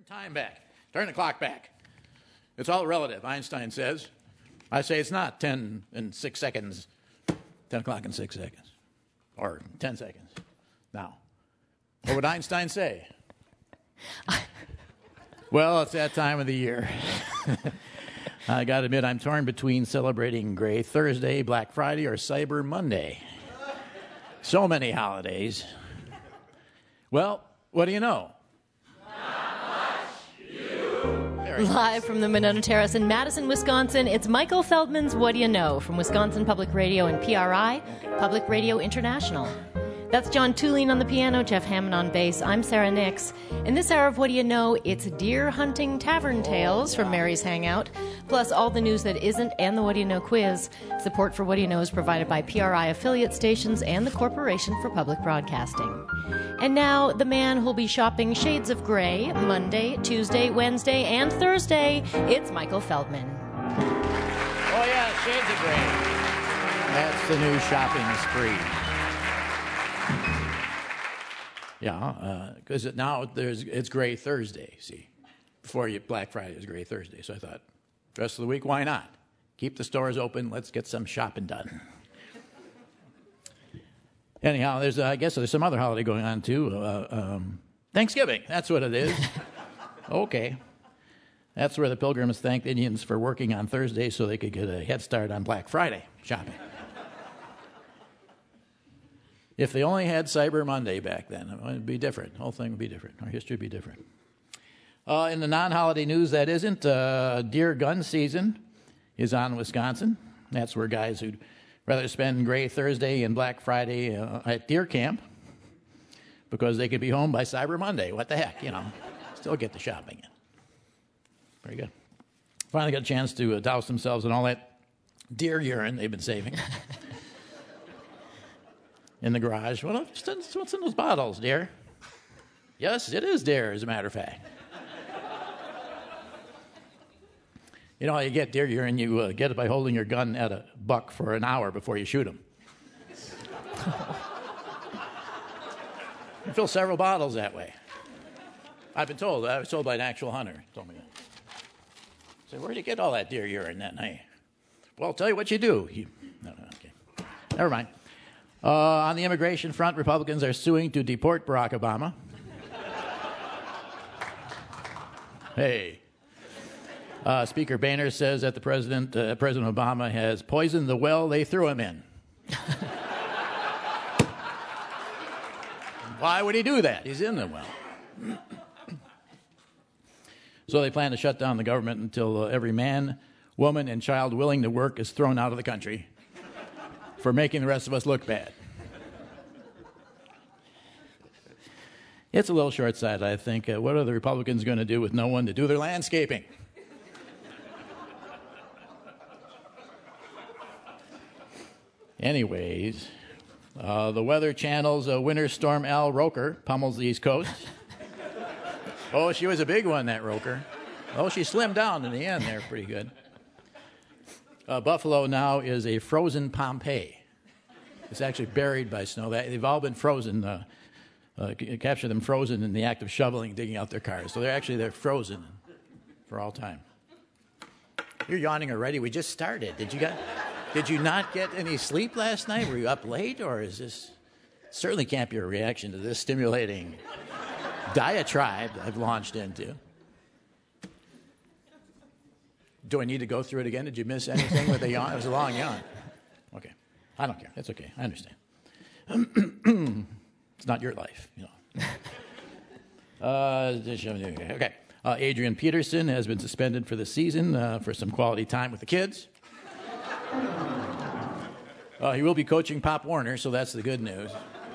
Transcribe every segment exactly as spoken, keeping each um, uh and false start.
time back. Turn the clock back. It's all relative, Einstein says. I say it's not ten and six seconds. ten o'clock and six seconds. Or ten seconds. Now, what would Einstein say? Well, it's that time of the year. I got to admit, I'm torn between celebrating Gray Thursday, Black Friday, or Cyber Monday. So many holidays. Well, what do you know? Live from the Monona Terrace in Madison, Wisconsin, it's Michael Feldman's What Do You Know? From Wisconsin Public Radio and P R I, Public Radio International. That's John Tulane on the piano, Jeff Hammond on bass. I'm Sarah Nix. In this hour of What Do You Know, it's deer hunting tavern tales from Mary's Hangout, plus all the news that isn't and the What Do You Know quiz. Support for What Do You Know is provided by P R I affiliate stations and the Corporation for Public Broadcasting. And now, the man who'll be shopping shades of gray Monday, Tuesday, Wednesday, and Thursday, it's Michael Feldman. Oh, yeah, shades of gray. That's the new shopping spree. Yeah, because uh, now there's it's Gray Thursday, see. Before you, Black Friday is Gray Thursday, so I thought, the rest of the week, why not? Keep the stores open, let's get some shopping done. Anyhow, there's uh, I guess there's some other holiday going on, too. Uh, um, Thanksgiving, that's what it is. Okay. That's where the Pilgrims thanked Indians for working on Thursday so they could get a head start on Black Friday shopping. If they only had Cyber Monday back then, it would be different. The whole thing would be different. Our history would be different. Uh, in the non-holiday news, that isn't, uh, deer gun season is on in Wisconsin. That's where guys who'd rather spend Gray Thursday and Black Friday uh, at deer camp because they could be home by Cyber Monday. What the heck, you know. Still get the shopping in. Very good. Finally got a chance to uh, douse themselves in all that deer urine they've been saving. In the garage. Well, what's in those bottles, dear? Yes, it is deer, as a matter of fact. You know how you get deer urine? You uh, get it by holding your gun at a buck for an hour before you shoot him. You fill several bottles that way. I've been told. I was told by an actual hunter. He told me that. I said, where do you get all that deer urine that night? Well, I'll tell you what you do. You... No, no, okay. Never mind. Uh, on the immigration front, Republicans are suing to deport Barack Obama. Hey. Uh, Speaker Boehner says that the president, uh, President Obama has poisoned the well they threw him in. Why would he do that? He's in the well. So they plan to shut down the government until uh, every man, woman, and child willing to work is thrown out of the country for making the rest of us look bad. It's a little short-sighted, I think. Uh, what are the Republicans going to do with no one to do their landscaping? Anyways, uh, the Weather Channel's uh, Winter Storm Al Roker pummels the East Coast. Oh, she was a big one, that Roker. Oh, she slimmed down in the end there pretty good. Uh, Buffalo now is a frozen Pompeii. It's actually buried by snow. They've all been frozen, uh, uh, capture them frozen in the act of shoveling, digging out their cars. So they're actually, they're frozen for all time. You're yawning already. We just started. Did you get, did you not get any sleep last night? Were you up late? Or is this, certainly can't be a reaction to this stimulating diatribe I've launched into. Do I need to go through it again? Did you miss anything with the yawn? It was a long yawn. Okay. I don't care. That's okay. I understand. It's not your life, you know. Uh, okay. Uh, Adrian Peterson has been suspended for the season uh, for some quality time with the kids. Uh, he will be coaching Pop Warner, so that's the good news.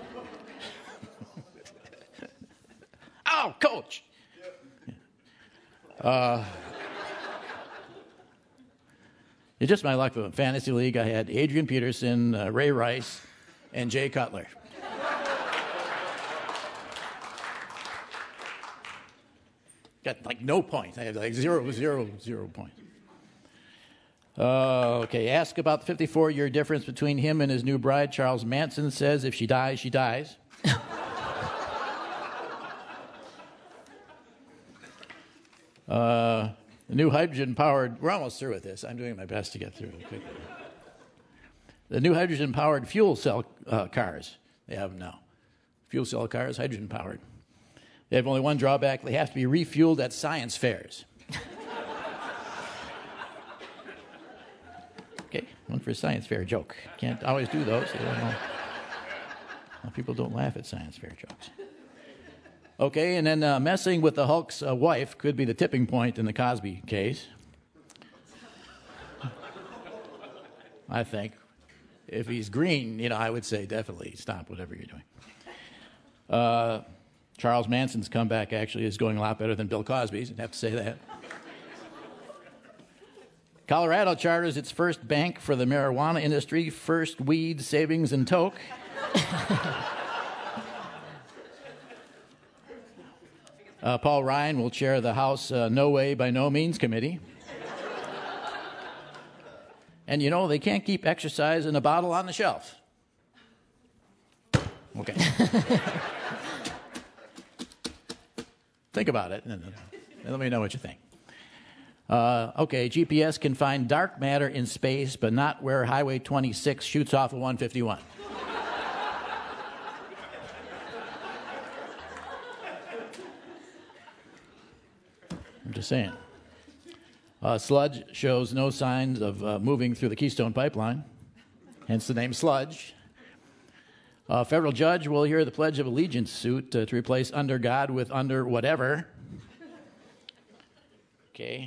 Oh, coach! Uh, it's just my luck with a fantasy league. I had Adrian Peterson, uh, Ray Rice, and Jay Cutler. Got like no points. I had like zero, zero, zero points. Uh, okay, ask about the fifty-four-year difference between him and his new bride. Charles Manson says if she dies, she dies. Uh, the new hydrogen-powered... We're almost through with this. I'm doing my best to get through it quickly. The new hydrogen-powered fuel cell uh, cars. They have them now. Fuel cell cars, hydrogen-powered. They have only one drawback. They have to be refueled at science fairs. Okay, one for a science fair joke. Can't always do those. I don't know. Well, people don't laugh at science fair jokes. Okay, and then uh, messing with the Hulk's uh, wife could be the tipping point in the Cosby case. I think. If he's green, you know, I would say definitely stop whatever you're doing. Uh, Charles Manson's comeback actually is going a lot better than Bill Cosby's. I'd have to say that. Colorado charters its first bank for the marijuana industry, First Weed Savings and Toke. uh, Paul Ryan will chair the House uh, No Way by No Means Committee. And you know, they can't keep exercise in a bottle on the shelf. Okay. Think about it, and let me know what you think. Uh, okay, G P S can find dark matter in space, but not where Highway twenty-six shoots off of one fifty-one. I'm just saying. Uh, sludge shows no signs of uh, moving through the Keystone Pipeline, hence the name Sludge. A federal judge will hear the Pledge of Allegiance suit uh, to replace under God with under whatever. Okay.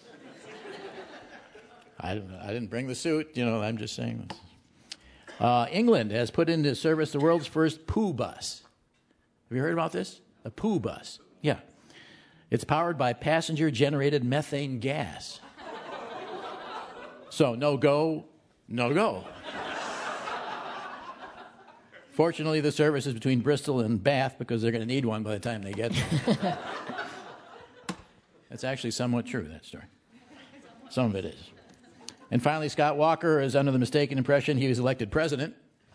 I, don't, I didn't bring the suit, you know, I'm just saying this. Uh, England has put into service the world's first poo bus. Have you heard about this? A poo bus. Yeah. It's powered by passenger-generated methane gas. So, no go, no go. Fortunately, the service is between Bristol and Bath because they're going to need one by the time they get there. That's actually somewhat true, that story. Some of it is. And finally, Scott Walker is under the mistaken impression he was elected president.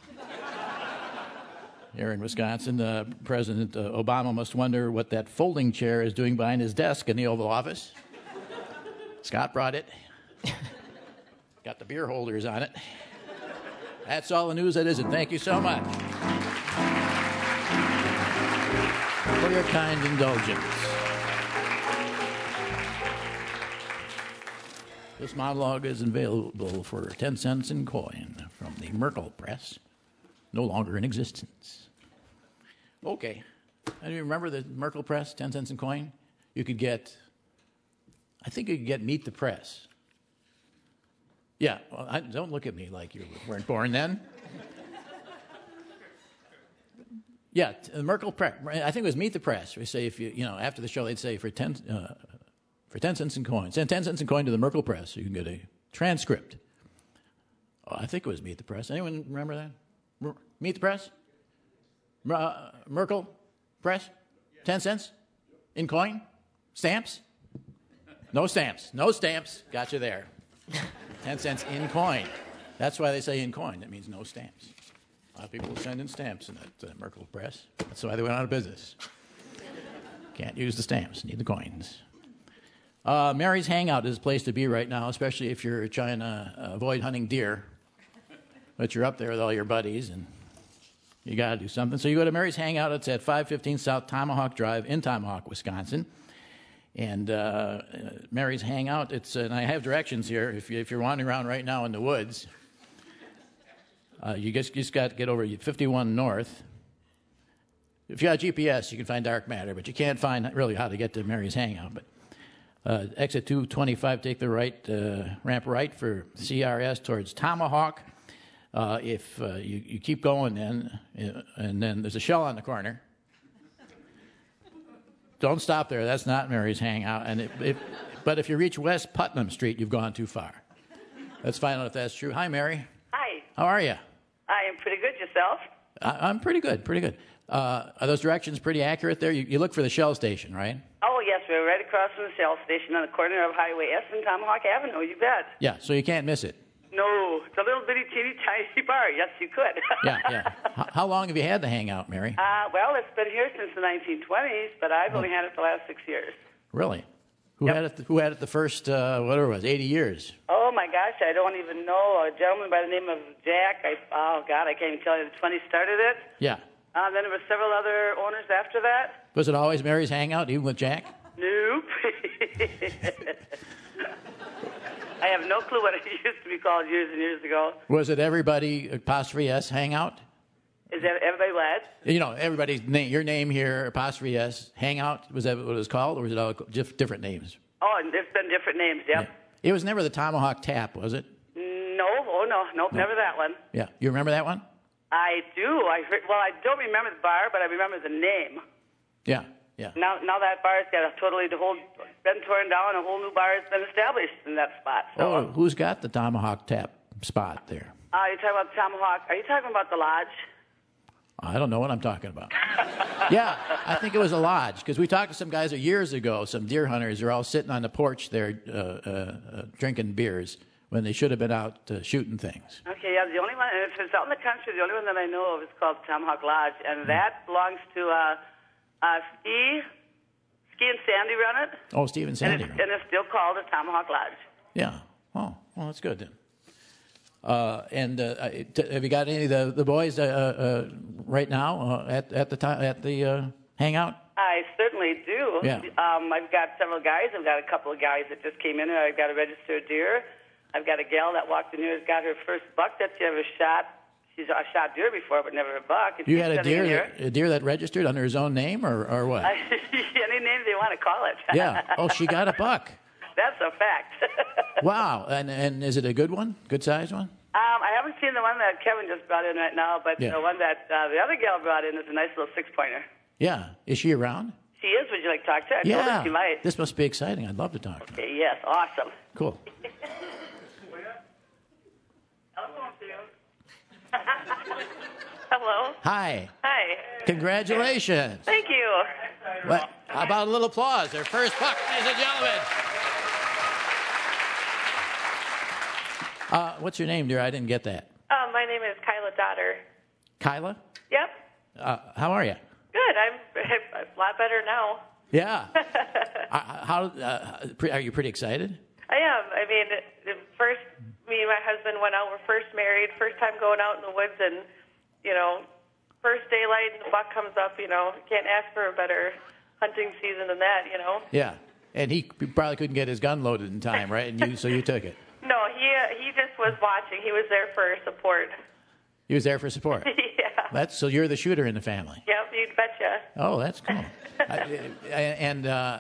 Here in Wisconsin, uh, President uh, Obama must wonder what that folding chair is doing behind his desk in the Oval Office. Scott brought it. Got the beer holders on it. That's all the news that isn't. Thank you so much for your kind indulgence. This monologue is available for ten cents in coin from the Merkel Press, no longer in existence. Okay. Do you remember the Merkel Press, ten cents in coin? You could get, I think you could get Meet the Press. Yeah, well, I, don't look at me like you weren't born then. Yeah, the Merkel Press. I think it was Meet the Press. We say if you, you know, after the show they'd say for ten, uh, for ten cents in coin, send ten cents in coin to the Merkel Press, so you can get a transcript. Oh, I think it was Meet the Press. Anyone remember that? Mer- Meet the Press? Uh, Merkel Press? Ten cents in coin? Stamps? No stamps. No stamps. Got you there. Ten cents in coin. That's why they say in coin. That means no stamps. A lot of people send in stamps in that uh, Merkel Press. That's why they went out of business. Can't use the stamps. Need the coins. Uh, Mary's Hangout is a place to be right now, especially if you're trying to uh, avoid hunting deer. But you're up there with all your buddies, and you got to do something. So you go to Mary's Hangout. It's at five fifteen South Tomahawk Drive in Tomahawk, Wisconsin. And uh, Mary's Hangout, it's, uh, and I have directions here. If, you, if you're wandering around right now in the woods, uh, you just, just got to get over fifty-one North. If you got G P S, you can find dark matter, but you can't find really how to get to Mary's Hangout. But uh, exit two twenty-five, take the right uh, ramp right for C R S towards Tomahawk. Uh, if uh, you, you keep going then, uh, and then there's a shell on the corner. Don't stop there. That's not Mary's Hangout. And it, it, but if you reach West Putnam Street, you've gone too far. Let's find out if that's true. Hi, Mary. Hi. How are you? I am pretty good. Yourself? I, I'm pretty good, pretty good. Uh, are those directions pretty accurate there? You, you look for the Shell station, right? Oh, yes. We're right across from the Shell station on the corner of Highway S and Tomahawk Avenue. You bet. Yeah, so you can't miss it. No. It's a little bitty, teeny, tiny bar. Yes, you could. Yeah, yeah. How, how long have you had the Hangout, Mary? Uh, well, it's been here since the nineteen twenties, but I've only had it for the last six years. Really? Who Yep. had it? Who had it the first? Uh, whatever it was, eighty years. Oh my gosh, I don't even know. A gentleman by the name of Jack. I oh God, I can't even tell you when he started it. Yeah. Uh, then there were several other owners after that. Was it always Mary's Hangout, even with Jack? Nope. I have no clue what it used to be called years and years ago. Was it everybody apostrophe S Hangout? Is that everybody led? You know, everybody's name, your name here, apostrophe S Hangout. Was that what it was called, or was it all diff- different names? Oh, and it's been different names. Yep. Yeah. It was never the Tomahawk Tap, was it? No. Oh no. Nope. No. Never that one. Yeah. You remember that one? I do. I heard, well, I don't remember the bar, but I remember the name. Yeah. Yeah. Now, now that bar's got a totally the whole been torn down. A whole new bar has been established in that spot. So, Oh, who's got the Tomahawk Tap spot there? uh, you talking about the Tomahawk? Are you talking about the lodge? I don't know what I'm talking about. Yeah, I think it was a lodge, because we talked to some guys years ago, some deer hunters who are all sitting on the porch there uh, uh, uh, drinking beers when they should have been out uh, shooting things. Okay, yeah. The only one, and if it's out in the country, the only one that I know of is called Tomahawk Lodge, and that belongs to uh, uh, Ski. Ski and Sandy run it. Oh, Steve and And Sandy. it's, and it's still called the Tomahawk Lodge. Yeah. Oh, well, that's good then. Uh, and uh, t- have you got any of the, the boys uh, uh, right now uh, at at the time at the uh, hangout? I certainly do. Yeah. Um, I've got several guys. I've got a couple of guys that just came in. I've got a registered deer. I've got a gal that walked in here has got her first buck that she ever shot. She's uh, shot deer before, but never a buck. And You she's had a sitting in deer here. that, a deer that registered under his own name, or, or what? Any name they want to call it. Yeah. Oh, she got a buck. That's a fact. Wow. And and is it a good one? Good sized one? Um, I haven't seen the one that Kevin just brought in right now, but Yeah. the one that uh, the other gal brought in is a nice little six-pointer. Yeah. Is she around? She is. Would you like to talk to her? I told her Yeah. she might. This must be exciting. I'd love to talk to her. Okay, yes, awesome. Cool. Hello. Hi. Hi. Congratulations. Thank you. Well, how about a little applause? Their first buck, ladies and gentlemen. Uh, what's your name, dear? I didn't get that. Um, my name is Kyla Dotter. Kyla? Yep. Uh, how are you? Good. I'm a lot better now. Yeah. uh, how uh, pre- are you pretty excited? I am. I mean, the first, me and my husband went out. We're first married, first time going out in the woods, and, you know, first daylight and the buck comes up, you know, can't ask for a better hunting season than that, you know. Yeah. And he probably couldn't get his gun loaded in time, right? And you, so you took it. No, he uh, he just was watching. He was there for support. He was there for support. Yeah. That's so you're the shooter in the family. Yep, you'd betcha. Oh, that's cool. I, I, and uh,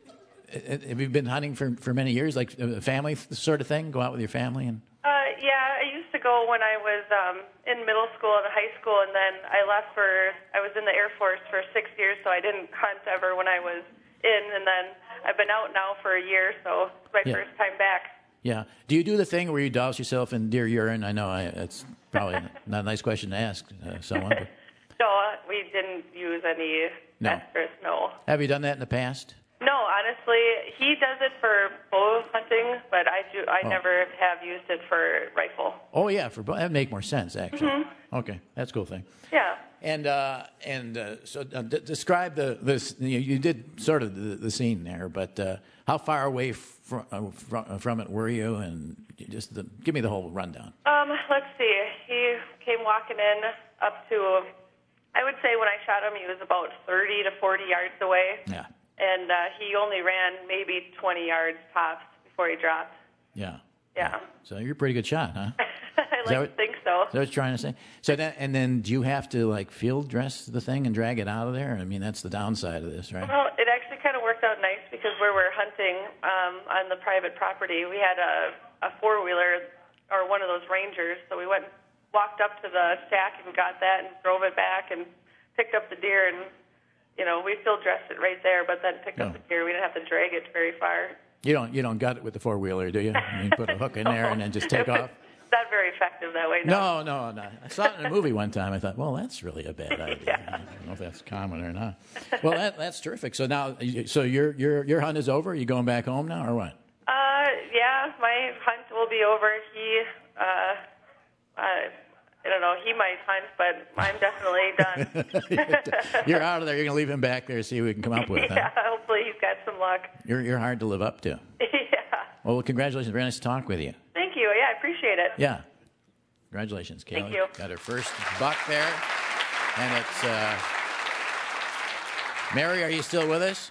have you been hunting for, for many years, like a family sort of thing? Go out with your family and. Uh, yeah, I used to go when I was um, in middle school and high school, and then I left for, I was in the Air Force for six years, so I didn't hunt ever when I was in, and then I've been out now for a year, so it's my Yeah. first time back. Yeah. Do you do the thing where you douse yourself in deer urine? I know I, it's probably not a nice question to ask uh, someone. But No, uh, we didn't use any No. estrus, no. have you done that in the past? No, honestly, he does it for bow hunting, but I do. I Oh. never have used it for rifle. Oh yeah, for bo- that would make more sense actually. Mm-hmm. Okay, that's a cool thing. Yeah. And uh, and uh, so uh, d- describe the this. You, you did sort of the, the scene there, but uh, how far away from uh, from, from it were you? And you just the, give me the whole rundown. Um, let's see. He came walking in up to, I would say when I shot him, he was about thirty to forty yards away. Yeah, And uh, he only ran maybe twenty yards tops before he dropped. yeah, Yeah. So you're a pretty good shot, huh? I that like what- to think so. Is that what you're trying to say? So then, and then do you have to like field dress the thing and drag it out of there? I mean, that's the downside of this, right? Well, it actually kind of worked out nice because where we're hunting um, on the private property, we had a, a four-wheeler or one of those Rangers. So we went, walked up to the shack and got that and drove it back and picked up the deer. And, you know, we field dressed it right there, but then picked Oh. up the deer. We didn't have to drag it very far. You don't you don't gut it with the four wheeler, do you? You put a hook in there and then just take off. Not very effective that way. No. No, no, no. I saw it in a movie one time. I thought, well, that's really a bad idea. Yeah. I don't know if that's common or not. Well, that, that's terrific. So now, so your your your hunt is over. You going back home now, or what? Uh, yeah, my hunt will be over. He, uh, uh, I don't know. He might hunt, but I'm definitely done. You're out of there. You're going to leave him back there, see what we can come up with. Yeah, huh? hopefully he's got some luck. You're you're hard to live up to. Yeah. Well, congratulations. Very nice to talk with you. Thank you. Yeah, I appreciate it. Yeah. Congratulations, Kayla. Thank you. Got her first buck there. And it's uh, Mary, are you still with us?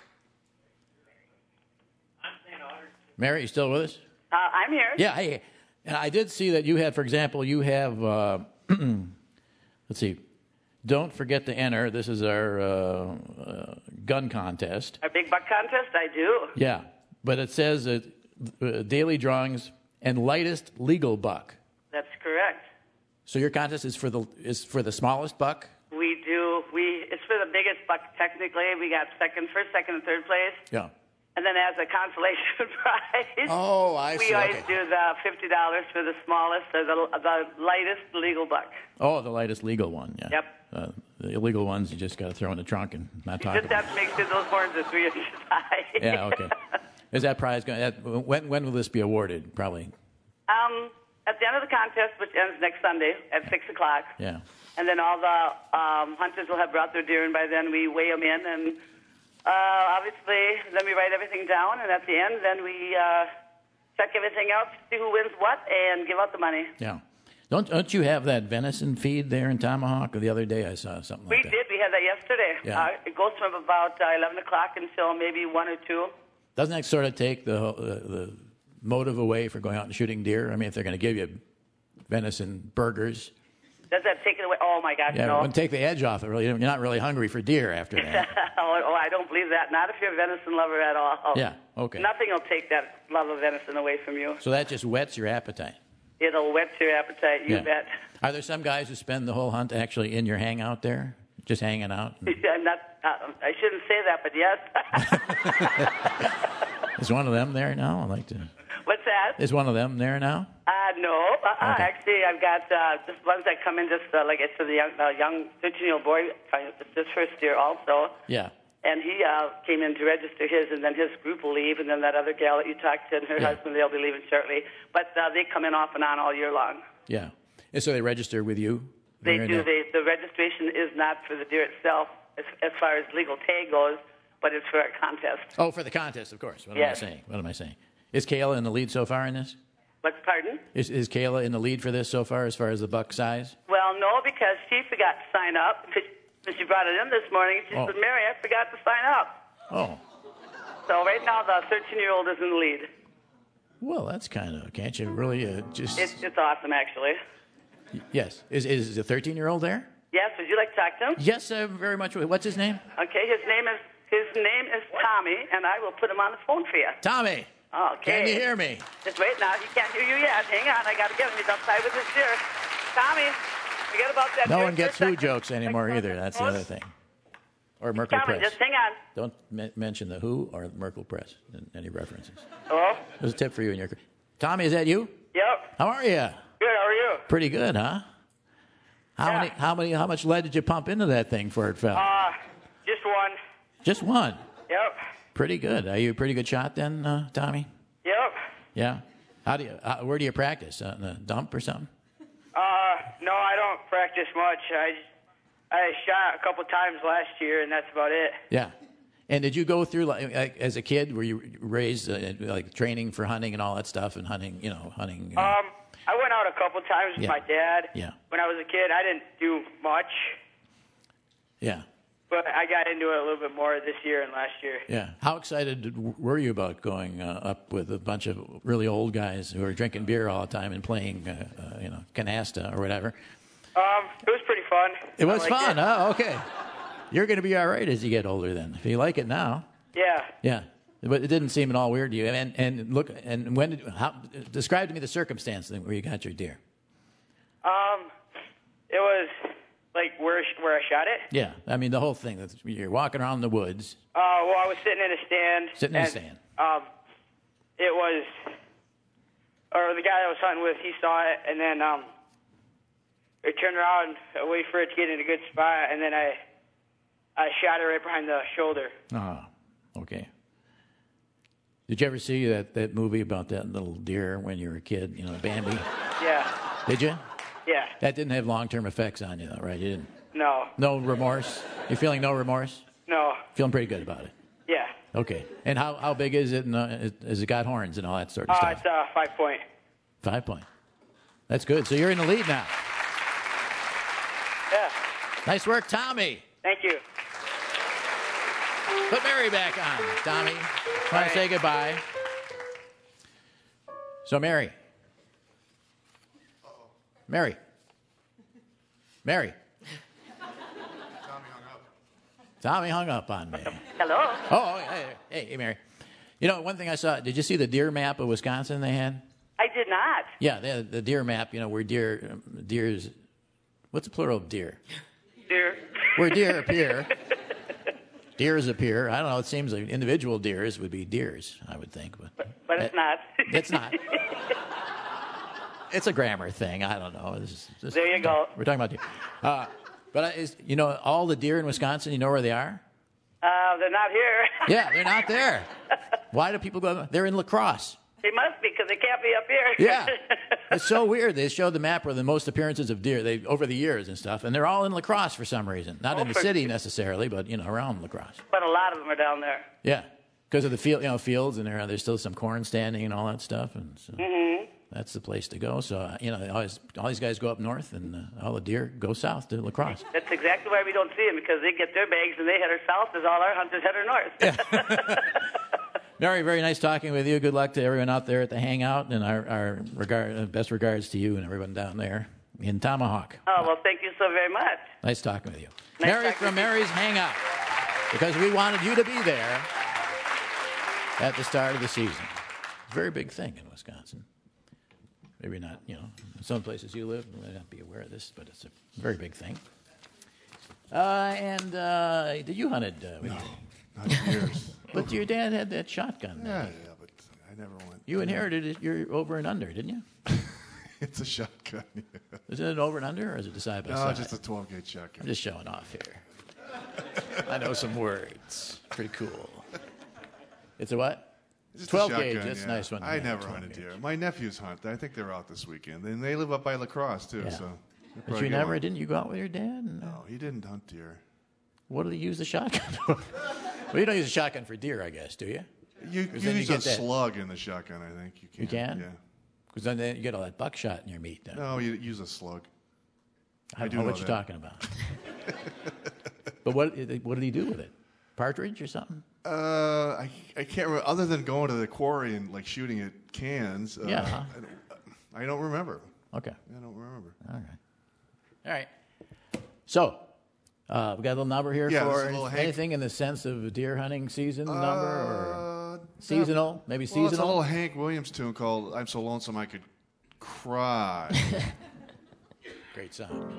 Mary, you still with us? Uh, I'm here. Yeah, hey. And I did see that you had, for example, you have, uh, let's see, don't forget to enter. This is our uh, uh, gun contest. A big buck contest? I do. Yeah, but it says that uh, daily drawings and lightest legal buck. That's correct. So your contest is for the is for the smallest buck? We do. We It's for the biggest buck, technically. We got second, first, second, and third place. Yeah. And then as a consolation prize, Oh, I see. we always Okay. do the fifty dollars for the smallest or the, the lightest legal buck. Oh, the lightest legal one. Yeah. Yep. Uh, the illegal ones you just got to throw in the trunk and not talk Just about. have to make sure those horns are three inches high. Yeah. Okay. Is that prize going? That, when when will this be awarded? Probably. Um, at the end of the contest, which ends next Sunday at six o'clock. Yeah. And then all the um, hunters will have brought their deer, and by then we weigh them in, and uh, obviously then we write everything down, and at the end then we uh, check everything out, see who wins what, and give out the money. Yeah. Don't don't you have that venison feed there in Tomahawk? The other day I saw something We like that. did. We had that yesterday. Yeah. Uh, it goes from about uh, eleven o'clock until maybe one or two. Doesn't that sort of take the uh, the motive away for going out and shooting deer? I mean, if they're going to give you venison burgers, Does that take it away? Oh, my gosh, yeah, no. and take the edge off it. Really, you're not really hungry for deer after that. oh, oh, I don't believe that. Not if you're a venison lover at all. Yeah, okay. Nothing will take that love of venison away from you. So that just whets your appetite. It'll whet your appetite, you Yeah. bet. Are there some guys who spend the whole hunt actually in your hangout there, just hanging out? I'm not, uh, I shouldn't say that, but yes. Is one of them there now? I'd like to. What's that? Is one of them there now? Uh, no. Uh-uh. Okay. Actually, I've got uh, just ones that come in just, uh, like I said, the young, uh, young thirteen-year-old boy, kind of, it's his first year also. Yeah. And he uh, came in to register his, and then his group will leave, and then that other gal that you talked to and her Yeah. husband, they'll be leaving shortly. But uh, they come in off and on all year long. Yeah. And so they register with you? They They're in do. there? They, the registration is not for the deer itself as, as far as legal tag goes, but it's for a contest. Oh, for the contest, of course. What Yes. am I saying? What am I saying? Is Kayla in the lead so far in this? What's pardon? Is, is Kayla in the lead for this so far as far as the buck size? Well, no, because she forgot to sign up. Because she brought it in this morning. She Oh. said, Mary, I forgot to sign up. Oh. So right now, the thirteen-year-old is in the lead. Well, that's kind of, can't you really uh, just... It's, it's awesome, actually. Yes. Is, is the thirteen-year-old there? Yes, would you like to talk to him? Yes, uh, very much. What's his name? Okay, his name is his name is Tommy, and I will put him on the phone for you. Tommy. Okay. Can you hear me? Just wait now. He can't hear you yet. Hang on. I got to get him. He's outside with his deer. Tommy, forget about that. No deer one for a gets who second. jokes anymore Think about either. that That's the phone. other thing. Or Merkel Tommy, Press. just hang on. Don't me- mention the Who or Merkel Press in any references. Hello? There's a tip for you in your... Tommy, is that you? Yep. How are you? Good. How are you? Pretty good, huh? How Yeah. many? How many? How much lead did you pump into that thing for it fell? Uh, just one. Just one. Yep. Pretty good. Are you a pretty good shot then, uh, Tommy? Yep. Yeah. How do you? Uh, where do you practice? Uh, in a dump or something? Uh, no, I don't practice much. I, I shot a couple times last year, and that's about it. Yeah. And did you go through like, like as a kid? Were you raised uh, like training for hunting and all that stuff and hunting? You know, hunting. You know? Um, I went out a couple times with Yeah. my dad. Yeah. When I was a kid, I didn't do much, yeah. but I got into it a little bit more this year and last year. Yeah. How excited did- were you about going uh, up with a bunch of really old guys who are drinking beer all the time and playing, uh, uh, you know, canasta or whatever? Um, it was pretty fun. It was I liked fun. it. Oh, okay. You're going to be all right as you get older then. If you like it now. Yeah. Yeah. But it didn't seem at all weird to you. And and look, and when did, how, describe to me the circumstance where you got your deer. Um, it was like where where I shot it. Yeah. I mean, the whole thing. That's- You're walking around the woods. Uh, well, I was sitting in a stand. Sitting in a and, stand. Um, it was, or the guy I was hunting with, he saw it, and then um, I turned around, I waited for it to get in a good spot, and then I, I shot it right behind the shoulder. Oh, okay. Did you ever see that, that movie about that little deer when you were a kid, you know, Bambi? Yeah. Did you? Yeah. That didn't have long-term effects on you, though, right? You didn't. No. No remorse. You feeling no remorse? No. Feeling pretty good about it. Yeah. Okay. And how how big is it? And uh, has it got horns and all that sort of Uh, stuff? it's uh, five point. Five point. That's good. So you're in the lead now. Yeah. Nice work, Tommy. Thank you. Put Mary back on. Tommy, want to say goodbye? So, Mary. Mary. Mary. Tommy hung up. Tommy hung up on me. Hello. Oh, hey, hey, hey, Mary. You know, one thing I saw, did you see the deer map of Wisconsin they had? I did not. Yeah, they had the deer map, you know, where deer, um, deer's, what's the plural of deer? Dear. Where deer appear. Deers appear. I don't know, it seems like individual deers would be deers, I would think. But, But, but it's it- not. It's not. It's a grammar thing. I don't know. This is, this, There you go. We're talking about deer. Uh, but, I, is, you know, all the deer in Wisconsin, you know where they are? Uh, they're not here. Yeah, they're not there. Why do people go? They're in La Crosse. They must be because they can't be up here. Yeah. It's so weird. They showed the map where the most appearances of deer they over the years and stuff, and they're all in La Crosse for some reason. Not in the for- city necessarily, but you know, around La Crosse. But a lot of them are down there. Yeah, because of the field, you know, fields, and there there's still some corn standing and all that stuff, and so that's the place to go. So uh, you know, they always all these guys go up north, and uh, all the deer go south to La Crosse. That's exactly why we don't see them, because they get their bags and they head her south as all our hunters head her north. Mary, very nice talking with you. Good luck to everyone out there at the Hangout, and our, our regard, uh, best regards to you and everyone down there in Tomahawk. Oh, well, thank you so very much. Nice talking with you. Nice Mary talking from with you. Mary's Hangout, because we wanted you to be there at the start of the season. It's a very big thing in Wisconsin. Maybe not, you know, in some places you live, you may not be aware of this, but it's a very big thing. Uh, and uh, did you hunted? Uh, with No, not years. But your dad had that shotgun. yeah, yeah, but I never went. You inherited it. You're over and under, didn't you? It's a shotgun. Yeah. Is it an over and under, or is it a side by No, side? just a twelve gauge shotgun. I'm just showing off here. I know some words. Pretty cool. It's a what? It's just a twelve shotgun, gauge. That's yeah. a nice one. I Yeah, never twelve hunted gauge. deer. My nephews hunt. I think they're out this weekend, and they live up by La Crosse too. Yeah. So. they'll But probably you get never one. didn't you go out with your dad? And, uh, No, he didn't hunt deer. What did he use the shotgun for? Well, you don't use a shotgun for deer, I guess, do you? You, Because you then you use get a that- slug in the shotgun. I think you can. You can? Yeah. Because then you get all that buckshot in your meat. Then. No, you use a slug. I I do don't know know what you're that. talking about. But what what did he do with it? Partridge or something? Uh, I I can't remember. Other than going to the quarry and like shooting at cans. Uh, Yeah. I don't, I don't remember. Okay. I don't remember. All right. All right. So, uh, we got a little number here Yeah, this for is a little Hank- anything in the sense of deer hunting season number or Uh, seasonal? Maybe Well, it's a seasonal? little Hank Williams tune called "I'm So Lonesome I Could Cry." Great sound.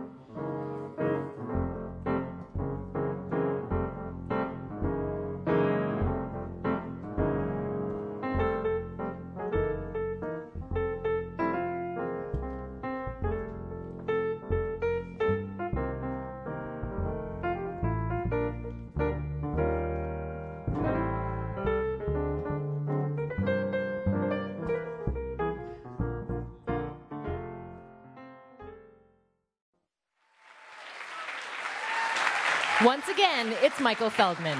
Once again, it's Michael Feldman.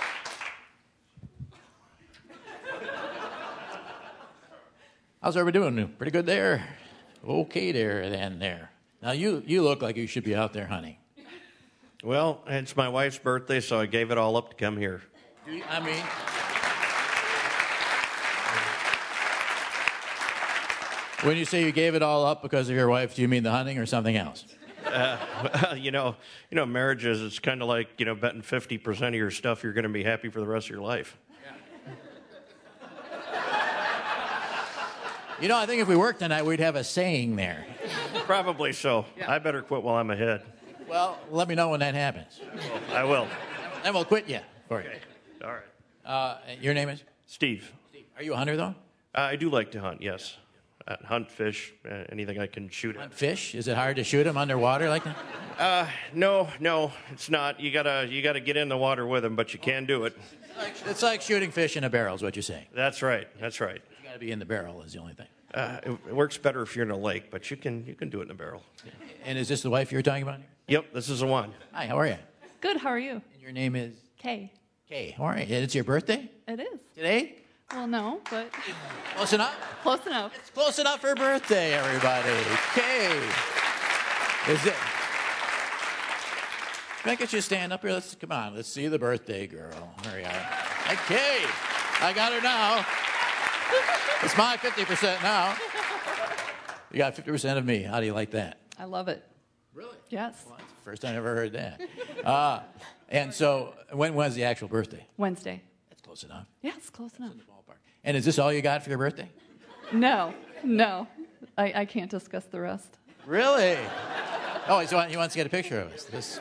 How's everybody doing? Pretty good there? Okay there, then there. Now, you, you look like you should be out there hunting. Well, it's my wife's birthday, so I gave it all up to come here. I mean... When you say you gave it all up because of your wife, do you mean the hunting or something else? Uh, well, you know, you know, marriages, it's kind of like, you know, betting fifty percent of your stuff you're going to be happy for the rest of your life. You know, I think if we worked tonight, we'd have a saying there. Probably so. I better quit while I'm ahead. Well, let me know when that happens. I will. Then we'll quit you for you. Okay. All right. Uh, your name is? Steve. Are you a hunter, though? Uh, I do like to hunt, yes. Uh, hunt, fish, uh, anything I can shoot at. Hunt fish? Is it hard to shoot them underwater like that? Uh, no, no, it's not. You gotta, you gotta get in the water with them, but you can do it. It's like shooting fish in a barrel is what you're saying. That's right. That's right. You got to be in the barrel is the only thing. Uh, it, it works better if you're in a lake, but you can you can do it in a barrel. And is this the wife you were talking about? Yep, this is the one. Hi, how are you? Good, how are you? And your name is? Kay. Kay. All right. And it's your birthday? It is. Today? Well, no, but Close enough? close enough. It's close enough for her birthday, everybody. Kay. Is it? Can I get you to stand up here? Let's come on. Let's see the birthday girl. There you are. Hey, Kay. I got her now. It's my fifty percent now. You got fifty percent of me. How do you like that? I love it. Really? Yes. Well, that's the first time I ever heard that. Uh, and so, when was the actual birthday? Wednesday. That's close enough. Yes, close enough. Ballpark. And is this all you got for your birthday? No, no. I, I can't discuss the rest. Really? Oh, so he wants to get a picture of us. This,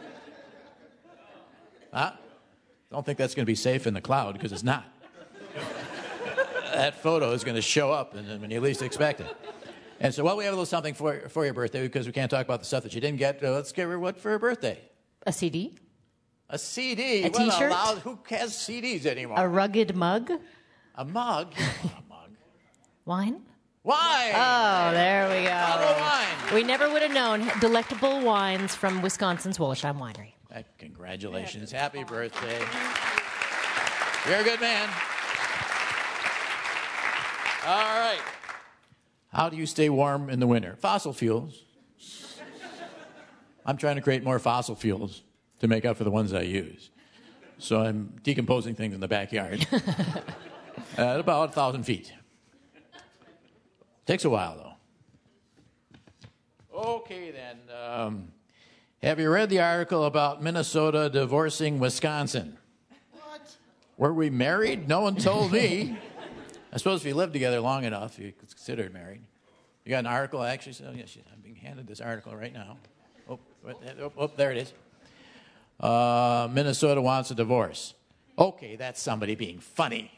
huh? Don't think that's going to be safe in the cloud, because it's not. That photo is going to show up and when you least expect it. And so, well, we have a little something for for your birthday, because we can't talk about the stuff that you didn't get. Uh, let's give her what for her birthday? A C D? A C D? A What T-shirt? loud- who has C Ds anymore? A rugged mug? A mug? A mug. Wine? Wine! Oh, there we Bottle of go. wine. We never would have known. Delectable wines from Wisconsin's Wollersheim Winery. Uh, Congratulations. Happy birthday. You're a good man. All right. How do you stay warm in the winter? Fossil fuels. I'm trying to create more fossil fuels to make up for the ones I use. So I'm decomposing things in the backyard at about one thousand feet. Takes a while, though. Okay, then. Um, have you read the article about Minnesota divorcing Wisconsin? What? Were we married? No one told me. I suppose if you lived together long enough, you could consider it married. You got an article, actually? So, yes, I'm being handed this article right now. Oh, oh, oh there it is. Uh, Minnesota wants a divorce. Okay, that's somebody being funny.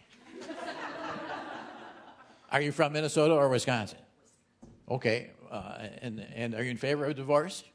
Are you from Minnesota or Wisconsin? Okay, uh, and, and are you in favor of divorce?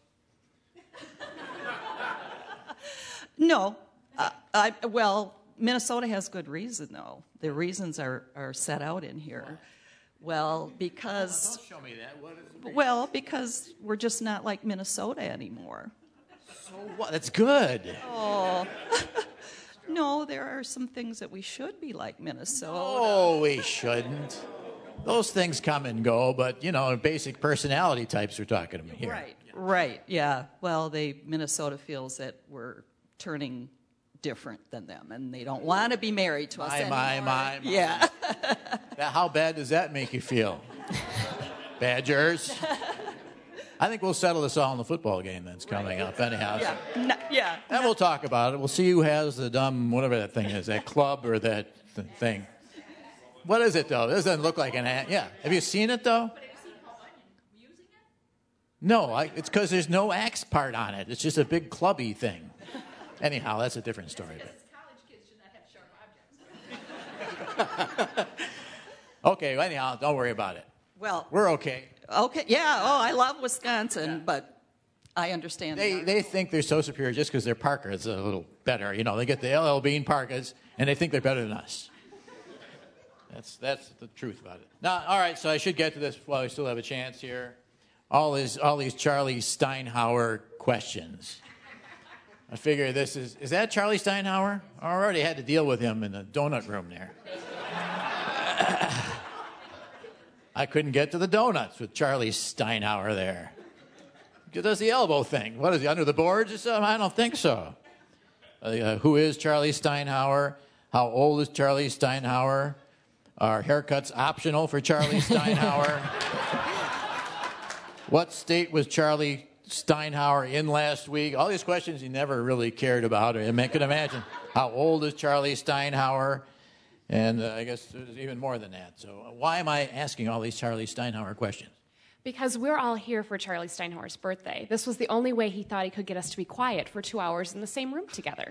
No. Uh, I, well, Minnesota has good reason, though. The reasons are, are set out in here. Well, because... Don't show me that. What is the reason? Well, because we're just not like Minnesota anymore. So what? That's good. Oh. No, there are some things that we should be like Minnesota. Oh, we shouldn't. Those things come and go, but, you know, basic personality types we're talking about here. Right, right, yeah. Well, they Minnesota feels that we're turning different than them, and they don't want to be married to us My, anymore. my, my, my. Yeah. That- How bad does that make you feel? Badgers? I think we'll settle this all in the football game that's coming up anyhow. Yeah, no, yeah. And we'll talk about it. We'll see who has the dumb, whatever that thing is, that club or that th- thing. What is it, though? This doesn't look like an ad. Yeah. Have you seen it, though? No, I, it's because there's no axe part on it. It's just a big clubby thing. Anyhow, that's a different story. But. Okay, well, anyhow, don't worry about it. Well, We're okay. okay, yeah. Oh, I love Wisconsin, but I understand. They the- they think they're so superior just because their parka is a little better. You know, they get the L L Bean parkas, and they think they're better than us. That's that's the truth about it. Now, all right, so I should get to this while we still have a chance here. All these all these Charlie Steinhauer questions. I figure this is is that Charlie Steinhauer? I already had to deal with him in the donut room there. I couldn't get to the donuts with Charlie Steinhauer there. He does the elbow thing. What is he, under the boards or something? I don't think so. Uh, who is Charlie Steinhauer? How old is Charlie Steinhauer? Are haircuts optional for Charlie Steinhauer? What state was Charlie Steinhauer in last week? All these questions he never really cared about. I mean, I can imagine. How old is Charlie Steinhauer? And uh, I guess there's even more than that. So uh, why am I asking all these Charlie Steinhauer questions? Because we're all here for Charlie Steinhauer's birthday. This was the only way he thought he could get us to be quiet for two hours in the same room together.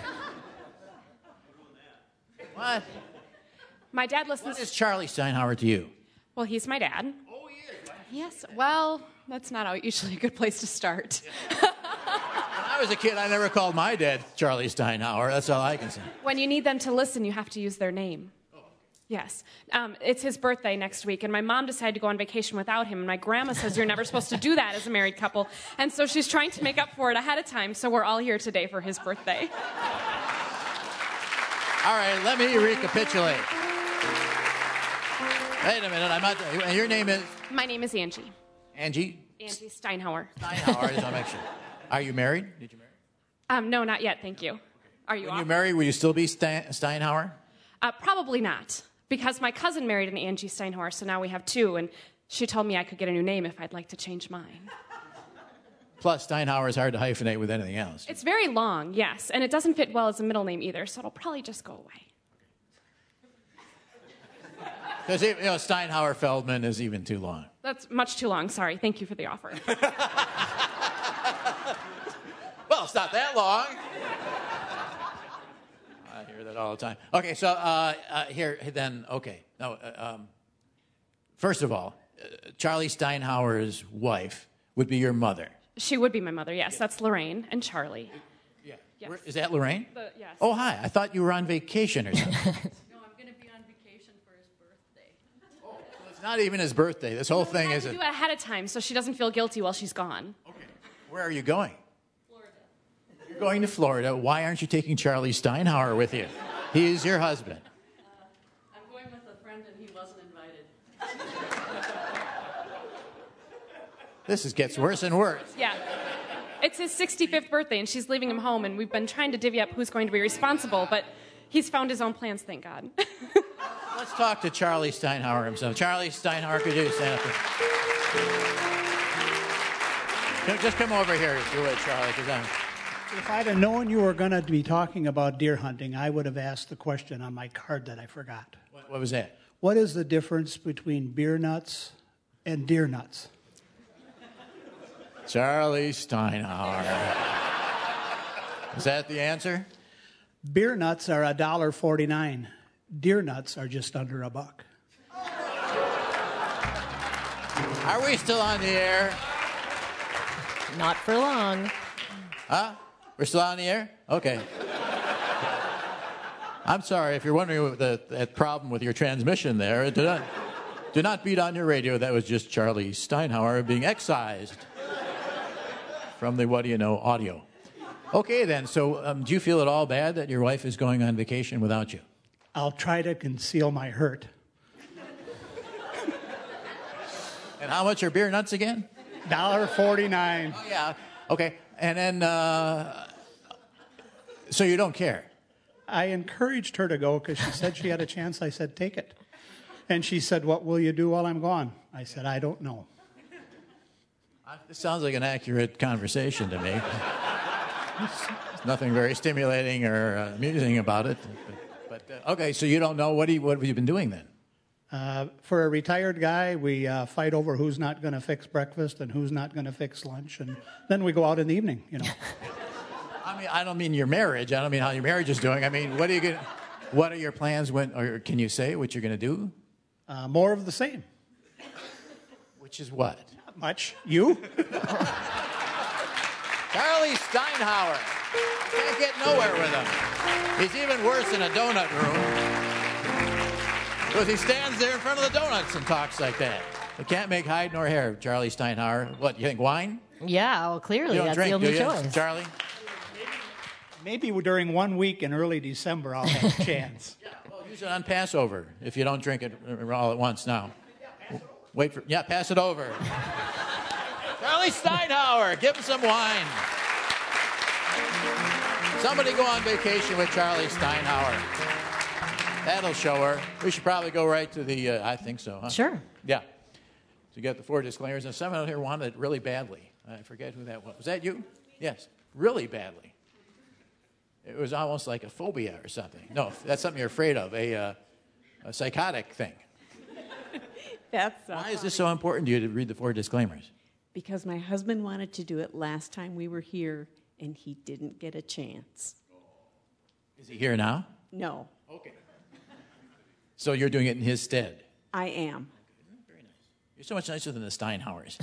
What? My dad listens... What is Charlie Steinhauer to you? Well, he's my dad. Oh, he is. Yes, well, that's not usually a good place to start. When I was a kid, I never called my dad Charlie Steinhauer. That's all I can say. When you need them to listen, you have to use their name. Yes. Um, it's his birthday next week, and my mom decided to go on vacation without him, and my grandma says you're never supposed to do that as a married couple, and so she's trying to make up for it ahead of time, so we're all here today for his birthday. All right, let me recapitulate. Wait a minute, I'm not. Your name is? My name is Angie. Angie? Angie Steinhauer. Steinhauer, I just want to make sure. Are you married? Did you marry? Um, no, not yet, thank you. Are you When off? you marry, will you still be Stein- Steinhauer? Uh, probably not, because my cousin married an Angie Steinhauer, so now we have two, and she told me I could get a new name if I'd like to change mine. Plus, Steinhauer is hard to hyphenate with anything else. It's very long, yes, and it doesn't fit well as a middle name either, so it'll probably just go away. Because, you know, Steinhauer Feldman is even too long. That's much too long, sorry. Thank you for the offer. Well, it's not that long. I hear that all the time. Okay, so uh, uh, here, then, okay. No, uh, um, first of all, uh, Charlie Steinhauer's wife would be your mother. She would be my mother, yes. That's Lorraine and Charlie. Yeah. Yes. Where, is that Lorraine? The, yes. Oh, hi. I thought you were on vacation or something. No, I'm going to be on vacation for his birthday. Oh, so it's not even his birthday. This whole thing I is... have to A... do it ahead of time so she doesn't feel guilty while she's gone. Okay. Where are you going? You're going to Florida. Why aren't you taking Charlie Steinhauer with you? He is your husband. Uh, I'm going with a friend and he wasn't invited. This is, gets worse and worse. Yeah. It's his sixty-fifth birthday, and she's leaving him home, and we've been trying to divvy up who's going to be responsible, but he's found his own plans, thank God. Let's talk to Charlie Steinhauer himself. Charlie Steinhauer, could you stand up? Just come over here if you would, Charlie, because I'm... If I'd have known you were going to be talking about deer hunting, I would have asked the question on my card that I forgot. What, what was that? What is the difference between beer nuts and deer nuts? Charlie Steinhauer. Is that the answer? Beer nuts are one dollar forty-nine. Deer nuts are just under a buck. Are we still on the air? Not for long. Huh? We're still on the air? Okay. I'm sorry if you're wondering what the, that problem with your transmission there. Do not, do not beat on your radio. That was just Charlie Steinhauer being excised from the What Do You Know audio. Okay, then. So um, do you feel at all bad that your wife is going on vacation without you? I'll try to conceal my hurt. And how much are beer nuts again? one dollar forty-nine. Oh, yeah. Okay. And then, uh, so you don't care? I encouraged her to go because she said she had a chance. I said, take it. And she said, what will you do while I'm gone? I said, I don't know. This sounds like an accurate conversation to me. There's nothing very stimulating or uh, amusing about it. But, but uh, okay, so you don't know. What, do you, what have you been doing then? Uh, for a retired guy, we uh, fight over who's not going to fix breakfast and who's not going to fix lunch, and then we go out in the evening, you know. I mean, I don't mean your marriage. I don't mean how your marriage is doing. I mean, what are you going? What are your plans? When, or can you say what you're going to do? Uh, more of the same. Which is what? Not much. You? Charlie Steinhauer. Can't get nowhere with him. He's even worse in a donut room. Because he stands there in front of the donuts and talks like that. You can't make hide nor hair, Charlie Steinhauer. What, you think wine? Yeah, well, clearly You don't that's drink, the only do you, choice. Charlie? Maybe during one week in early December I'll have a chance. Yeah, well, use it on Passover if you don't drink it all at once now. Wait for, yeah, pass it over. Charlie Steinhauer, give him some wine. Somebody go on vacation with Charlie Steinhauer. That'll show her. We should probably go right to the, uh, I think so, huh? Sure. Yeah. So you got the four disclaimers, and someone out here wanted it really badly. I forget who that was. Was that you? Yes, really badly. It was almost like a phobia or something. No, that's something you're afraid of, a, uh, a psychotic thing. That's so Why funny. is this so important to you to read the four disclaimers? Because my husband wanted to do it last time we were here, and he didn't get a chance. Is he here now? No, Okay. So you're doing it in his stead? I am. Very nice. You're so much nicer than the Steinhauers.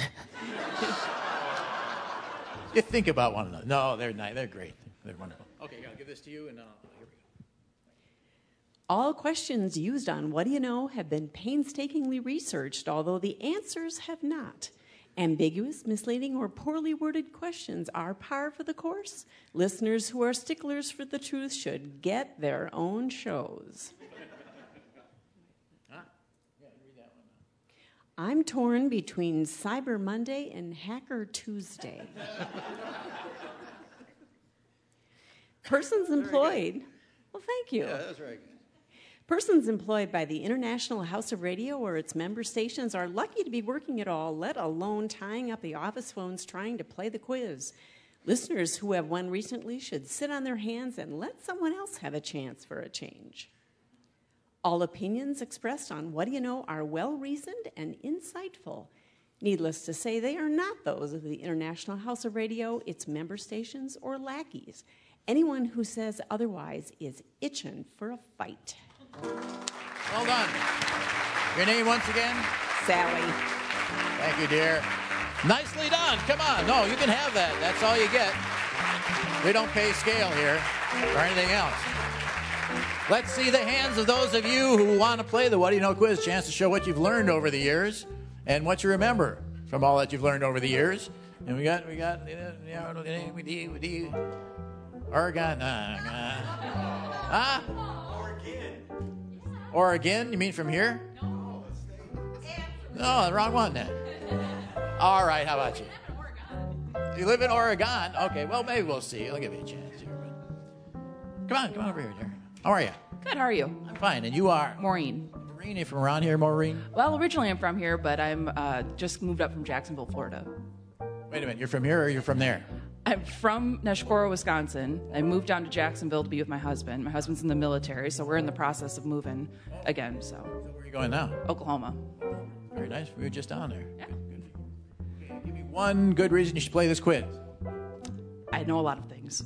You think about one another. No, they're nice. They're great. They're wonderful. Okay, I'll give this to you, and uh, here we All questions used on What Do You Know have been painstakingly researched, although the answers have not. Ambiguous, misleading, or poorly worded questions are par for the course. Listeners who are sticklers for the truth should get their own shows. I'm torn between Cyber Monday and Hacker Tuesday. Persons employed. Well, thank you. Yeah, that's very good. Persons employed by the International House of Radio or its member stations are lucky to be working at all, let alone tying up the office phones trying to play the quiz. Listeners who have won recently should sit on their hands and let someone else have a chance for a change. All opinions expressed on What Do You Know are well-reasoned and insightful. Needless to say, they are not those of the International House of Radio, its member stations, or lackeys. Anyone who says otherwise is itching for a fight. Well done. Your name once again? Sally. Thank you, dear. Nicely done. Come on. No, you can have that. That's all you get. We don't pay scale here or anything else. Let's see the hands of those of you who want to play the What Do You Know quiz. Chance to show what you've learned over the years and what you remember from all that you've learned over the years. And we got, we got, Oregon. Uh, uh, huh? Oregon? You mean from here? No, the wrong one then. All right, how about you? You live in Oregon? Okay, well, maybe we'll see. I'll give you a chance here. Come on, come on over here, dear. How are you? Good, how are you? I'm fine, and you are? Maureen. Maureen, you from around here, Maureen? Well, originally I'm from here, but I'm uh, just moved up from Jacksonville, Florida. Wait a minute, you're from here or you're from there? I'm from Neshkoro, Wisconsin. I moved down to Jacksonville to be with my husband. My husband's in the military, so we're in the process of moving again. So. So where are you going now? Oklahoma. Very nice. We were just down there. Yeah. Good, good. Okay, give me one good reason you should play this quiz. I know a lot of things.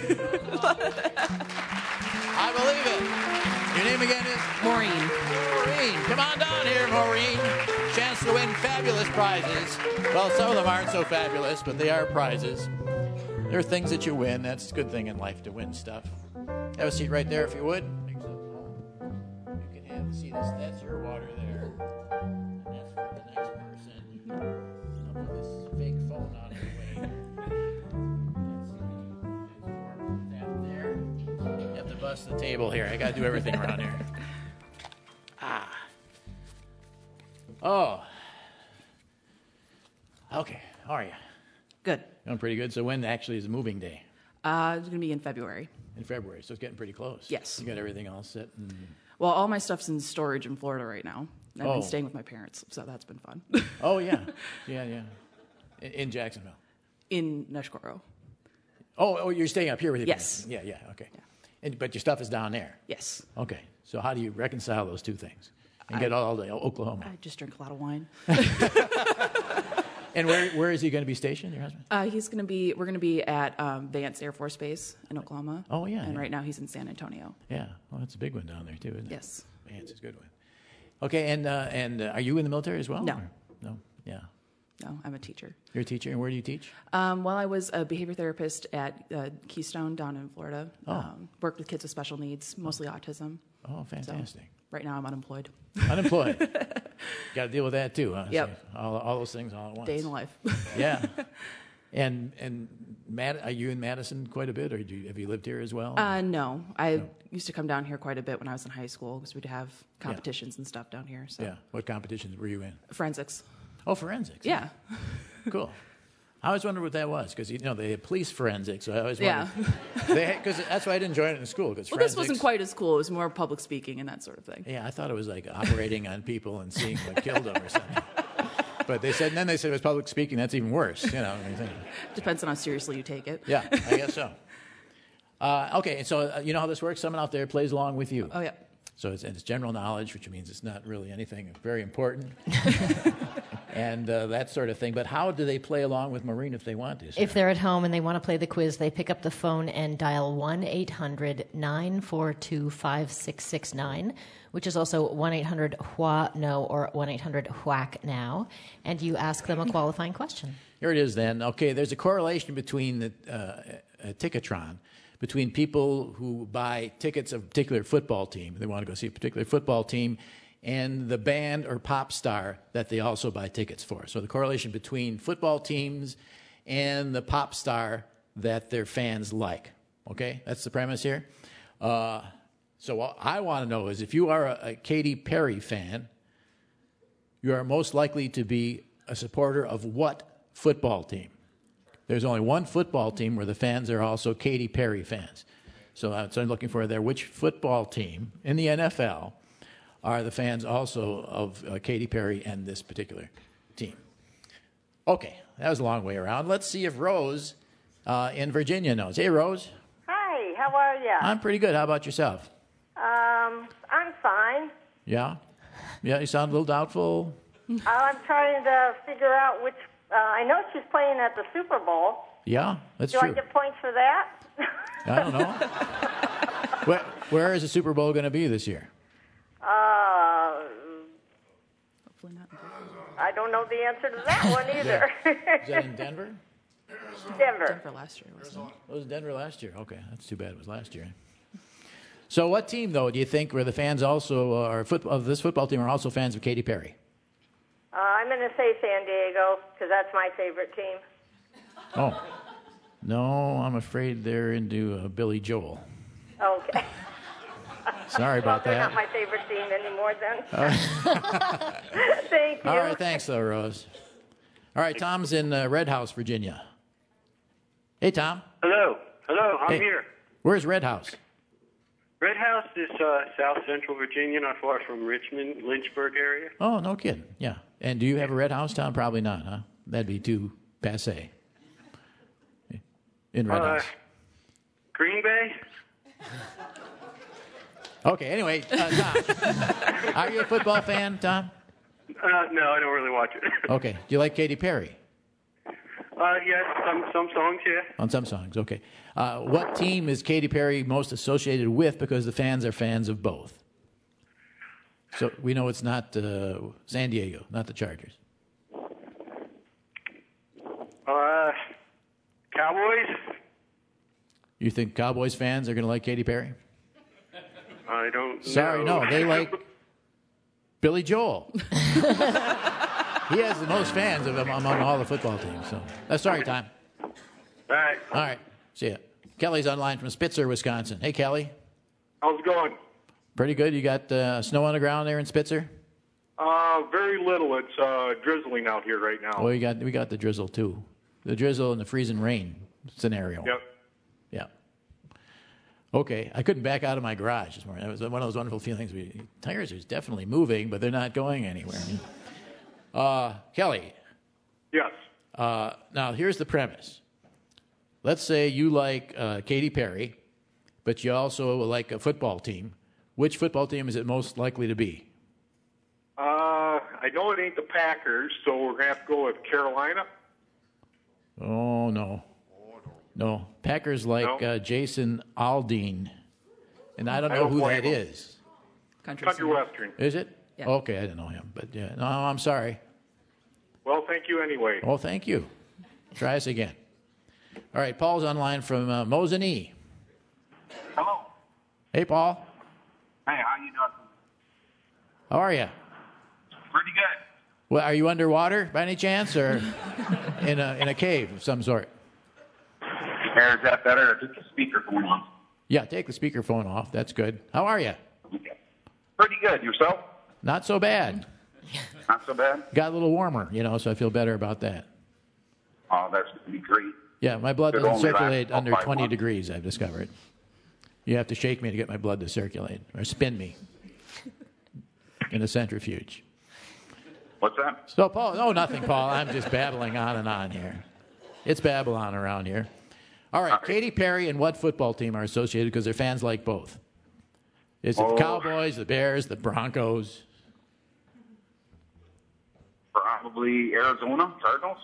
I believe it. Your name again is? Maureen. Maureen. Come on down here, Maureen. Chance to win fabulous prizes. Well, some of them aren't so fabulous, but they are prizes. There are things that you win. That's a good thing in life to win stuff. Have a seat right there if you would. You can have see this. That's your water there. And that's for the next person. I'll move this fake phone out of the way. That there. You have to bust the table here. I got to do everything around here. Ah. Oh. Okay. How are you? Good. Doing pretty good. So when actually is the moving day? Uh, it's going to be in February. In February, so it's getting pretty close. Yes. You got everything all set? And... Well, all my stuff's in storage in Florida right now. I've oh. been staying with my parents, so that's been fun. Oh, yeah. Yeah, yeah. In, in Jacksonville? In Neshkoro. Oh, oh, you're staying up here with your yes. parents? Yeah, yeah, okay. Yeah. And, but your stuff is down there? Yes. Okay. So how do you reconcile those two things? And I, get all to Oklahoma? I just drink a lot of wine. And where where is he going to be stationed, your husband? Uh, he's going to be, we're going to be at um, Vance Air Force Base in Oklahoma. Oh, yeah. And yeah. right now he's in San Antonio. Yeah. Well, that's a big one down there, too, isn't it? Yes. Vance is a good one. Okay, and uh, and uh, are you in the military as well? No. Or? No? Yeah. No, I'm a teacher. You're a teacher, and where do you teach? Um, well, I was a behavior therapist at uh, Keystone down in Florida. Oh. Um, worked with kids with special needs, mostly autism. Oh, fantastic. So right now I'm unemployed. Unemployed. Got to deal with that too, huh? Yep. So all, all those things all at once. Day in the life. Yeah. And and Mad- are you in Madison quite a bit, or do you, have you lived here as well? Uh, no, I No. used to come down here quite a bit when I was in high school because we'd have competitions yeah. and stuff down here. So. Yeah. What competitions were you in? Forensics. Oh, forensics. Yeah. Cool. I always wondered what that was because you know they had police forensics. So I always yeah. Because that's why I didn't join it in school. Because well, this wasn't quite as cool. It was more public speaking and that sort of thing. Yeah, I thought it was like operating on people and seeing what killed them or something. But they said, and then they said it was public speaking. That's even worse. You know. Depends on how seriously you take it. Yeah, I guess so. Uh, okay, so uh, you know how this works. Someone out there plays along with you. Oh yeah. So it's, it's general knowledge, which means it's not really anything very important. And uh, that sort of thing. But how do they play along with Maureen if they want to? If they're at home and they want to play the quiz, they pick up the phone and dial one eight hundred nine four two five six six nine, which is also one eight hundred W H A N O or one eight hundred whack now, and you ask them a qualifying question. Here it is then. Okay, there's a correlation between the uh, uh, Ticketron, between people who buy tickets of a particular football team, they want to go see a particular football team, and the band or pop star that they also buy tickets for. So the correlation between football teams and the pop star that their fans like. Okay, that's the premise here. Uh, so what I want to know is if you are a, a Katy Perry fan, you are most likely to be a supporter of what football team? There's only one football team where the fans are also Katy Perry fans. So that's what I'm looking for there. Which football team in the N F L are the fans also of uh, Katy Perry and this particular team? Okay, that was a long way around. Let's see if Rose uh, in Virginia knows. Hey, Rose. Hi, how are you? I'm pretty good. How about yourself? Um, I'm fine. Yeah? Yeah, you sound a little doubtful. I'm trying to figure out which. Uh, I know she's playing at the Super Bowl. Yeah, that's Do true. I get points for that? I don't know. where, where is the Super Bowl going to be this year? Uh, I don't know the answer to that one either. Is that in Denver? Denver. Denver last year, wasn't it? It was Denver last year. Okay, that's too bad it was last year. So what team, though, do you think where the fans also are, foot, of this football team are also fans of Katy Perry? Uh, I'm going to say San Diego because that's my favorite team. Oh. No, I'm afraid they're into uh, Billy Joel. Okay. Sorry well, about they're that. not my favorite team anymore then. Uh, Thank you. All right, thanks, though, Rose. All right, Tom's in uh, Red House, Virginia. Hey, Tom. Hello. Hello, I'm Hey. here. Where's Red House? Red House is uh, South Central Virginia, not far from Richmond, Lynchburg area. Oh, no kidding. Yeah. And do you have a Red House, Tom? Probably not, huh? That'd be too passé. In Red Uh, House. Green Bay? Okay, anyway, uh, Tom. Are you a football fan, Tom? Uh, no, I don't really watch it. Okay. Do you like Katy Perry? Uh, yes, some some songs, yeah. On some songs, okay. Uh, what team is Katy Perry most associated with because the fans are fans of both? So we know it's not uh, San Diego, not the Chargers. Uh, Cowboys? You think Cowboys fans are going to like Katy Perry? I don't Sorry, know. no, they like Billy Joel. He has the most fans of among all the football teams. So, uh, sorry, Tom. All right. All right, see ya. Kelly's online from Spitzer, Wisconsin. Hey, Kelly. How's it going? Pretty good. You got uh, snow on the ground there in Spitzer? Uh, very little. It's uh, drizzling out here right now. Well, we got we got the drizzle too, the drizzle and the freezing rain scenario. Yep. Yeah. Okay, I couldn't back out of my garage this morning. That was one of those wonderful feelings. We, tires are definitely moving, but they're not going anywhere. Uh, Kelly. Yes. Uh, now, here's the premise. Let's say you like uh, Katy Perry, but you also like a football team. Which football team is it most likely to be? Uh, I know it ain't the Packers, so we're going to have to go with Carolina. Oh, no. No. Packers like No? uh, Jason Aldean. And I don't I know don't who blame that him. is. Country, Country singer. Western. Is it? Yeah. Okay, I didn't know him. But yeah, no, I'm sorry. Well, thank you anyway. Oh, thank you. Try us again. All right, Paul's online from uh, Mosinee. Hello. Hey, Paul. Hey, how you doing? How are you? Pretty good. Well, are you underwater by any chance, or in a in a cave of some sort? There, is that better? Just the speaker going on. Yeah, take the speakerphone off. That's good. How are you? Pretty good. Yourself? Not so bad. Not so bad? Got a little warmer, you know, so I feel better about that. Oh, that's going to be great. Yeah, my blood It doesn't only lasts circulate about under five twenty months. degrees, I've discovered. You have to shake me to get my blood to circulate, or spin me in a centrifuge. What's that? So, Paul, no, nothing, Paul. I'm just babbling on and on here. It's Babylon around here. All right, Katy Perry and what football team are associated because their fans like both? Is it Oh. the Cowboys, the Bears, the Broncos? Probably Arizona Cardinals.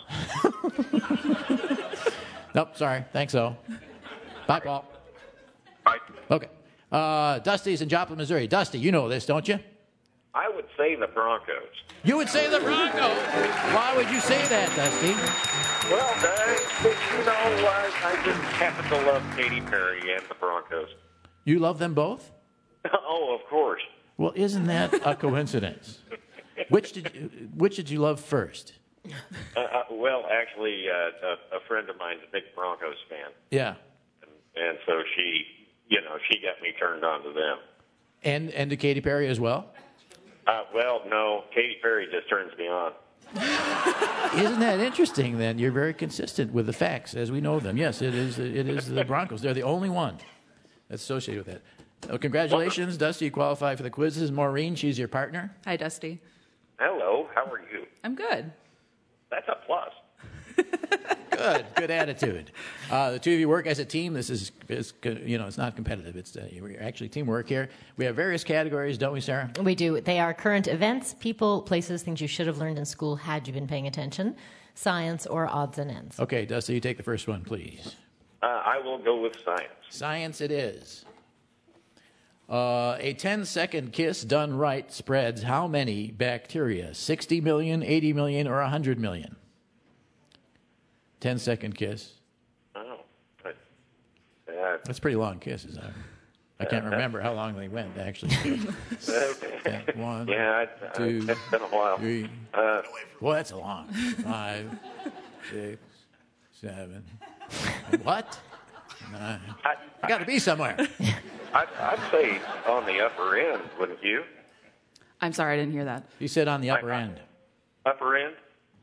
Nope, sorry. Thanks, though. Bye, Paul. Bye. Okay. Uh, Dusty's in Joplin, Missouri. Dusty, you know this, don't you? I would say the Broncos. You would say the Broncos? Why would you say that, Dusty? Well, uh, you know, I, I just happen to love Katy Perry and the Broncos. You love them both? Oh, of course. Well, isn't that a coincidence? Which did you, which did you love first? Uh, uh, well, actually, uh, a, a friend of mine's a big Broncos fan, Yeah. and so she, you know, she got me turned on to them. And and to Katy Perry as well? Uh, well, no, Katy Perry just turns me on. Isn't that interesting then? You're very consistent with the facts as we know them. Yes, it is it is the Broncos. They're the only one that's associated with it. Uh, congratulations, Dusty. You qualify for the quizzes. Maureen, she's your partner. Hi, Dusty. Hello, how are you? I'm good. That's a plus. Good, good attitude. Uh, the two of you work as a team. This is, is you know, it's not competitive. It's uh, we're actually teamwork here. We have various categories, don't we, Sarah? We do. They are current events, people, places, things you should have learned in school had you been paying attention, science, or odds and ends. Okay, Dusty, you take the first one, please. Uh, I will go with science. Science it is. Uh, a ten-second kiss done right spreads how many bacteria? sixty million, eighty million, or one hundred million? ten-second kiss. Oh, but, uh, That's a pretty long kisses. I, I can't remember how long they went, actually. okay. One, yeah, I, two, I, it's been a while. Three. Uh, Well, that's a long. Five, six, seven. What? Nine. I, I got to be somewhere. I'd, I'd say on the upper end, wouldn't you? I'm sorry, I didn't hear that. You said on the upper end. Upper end?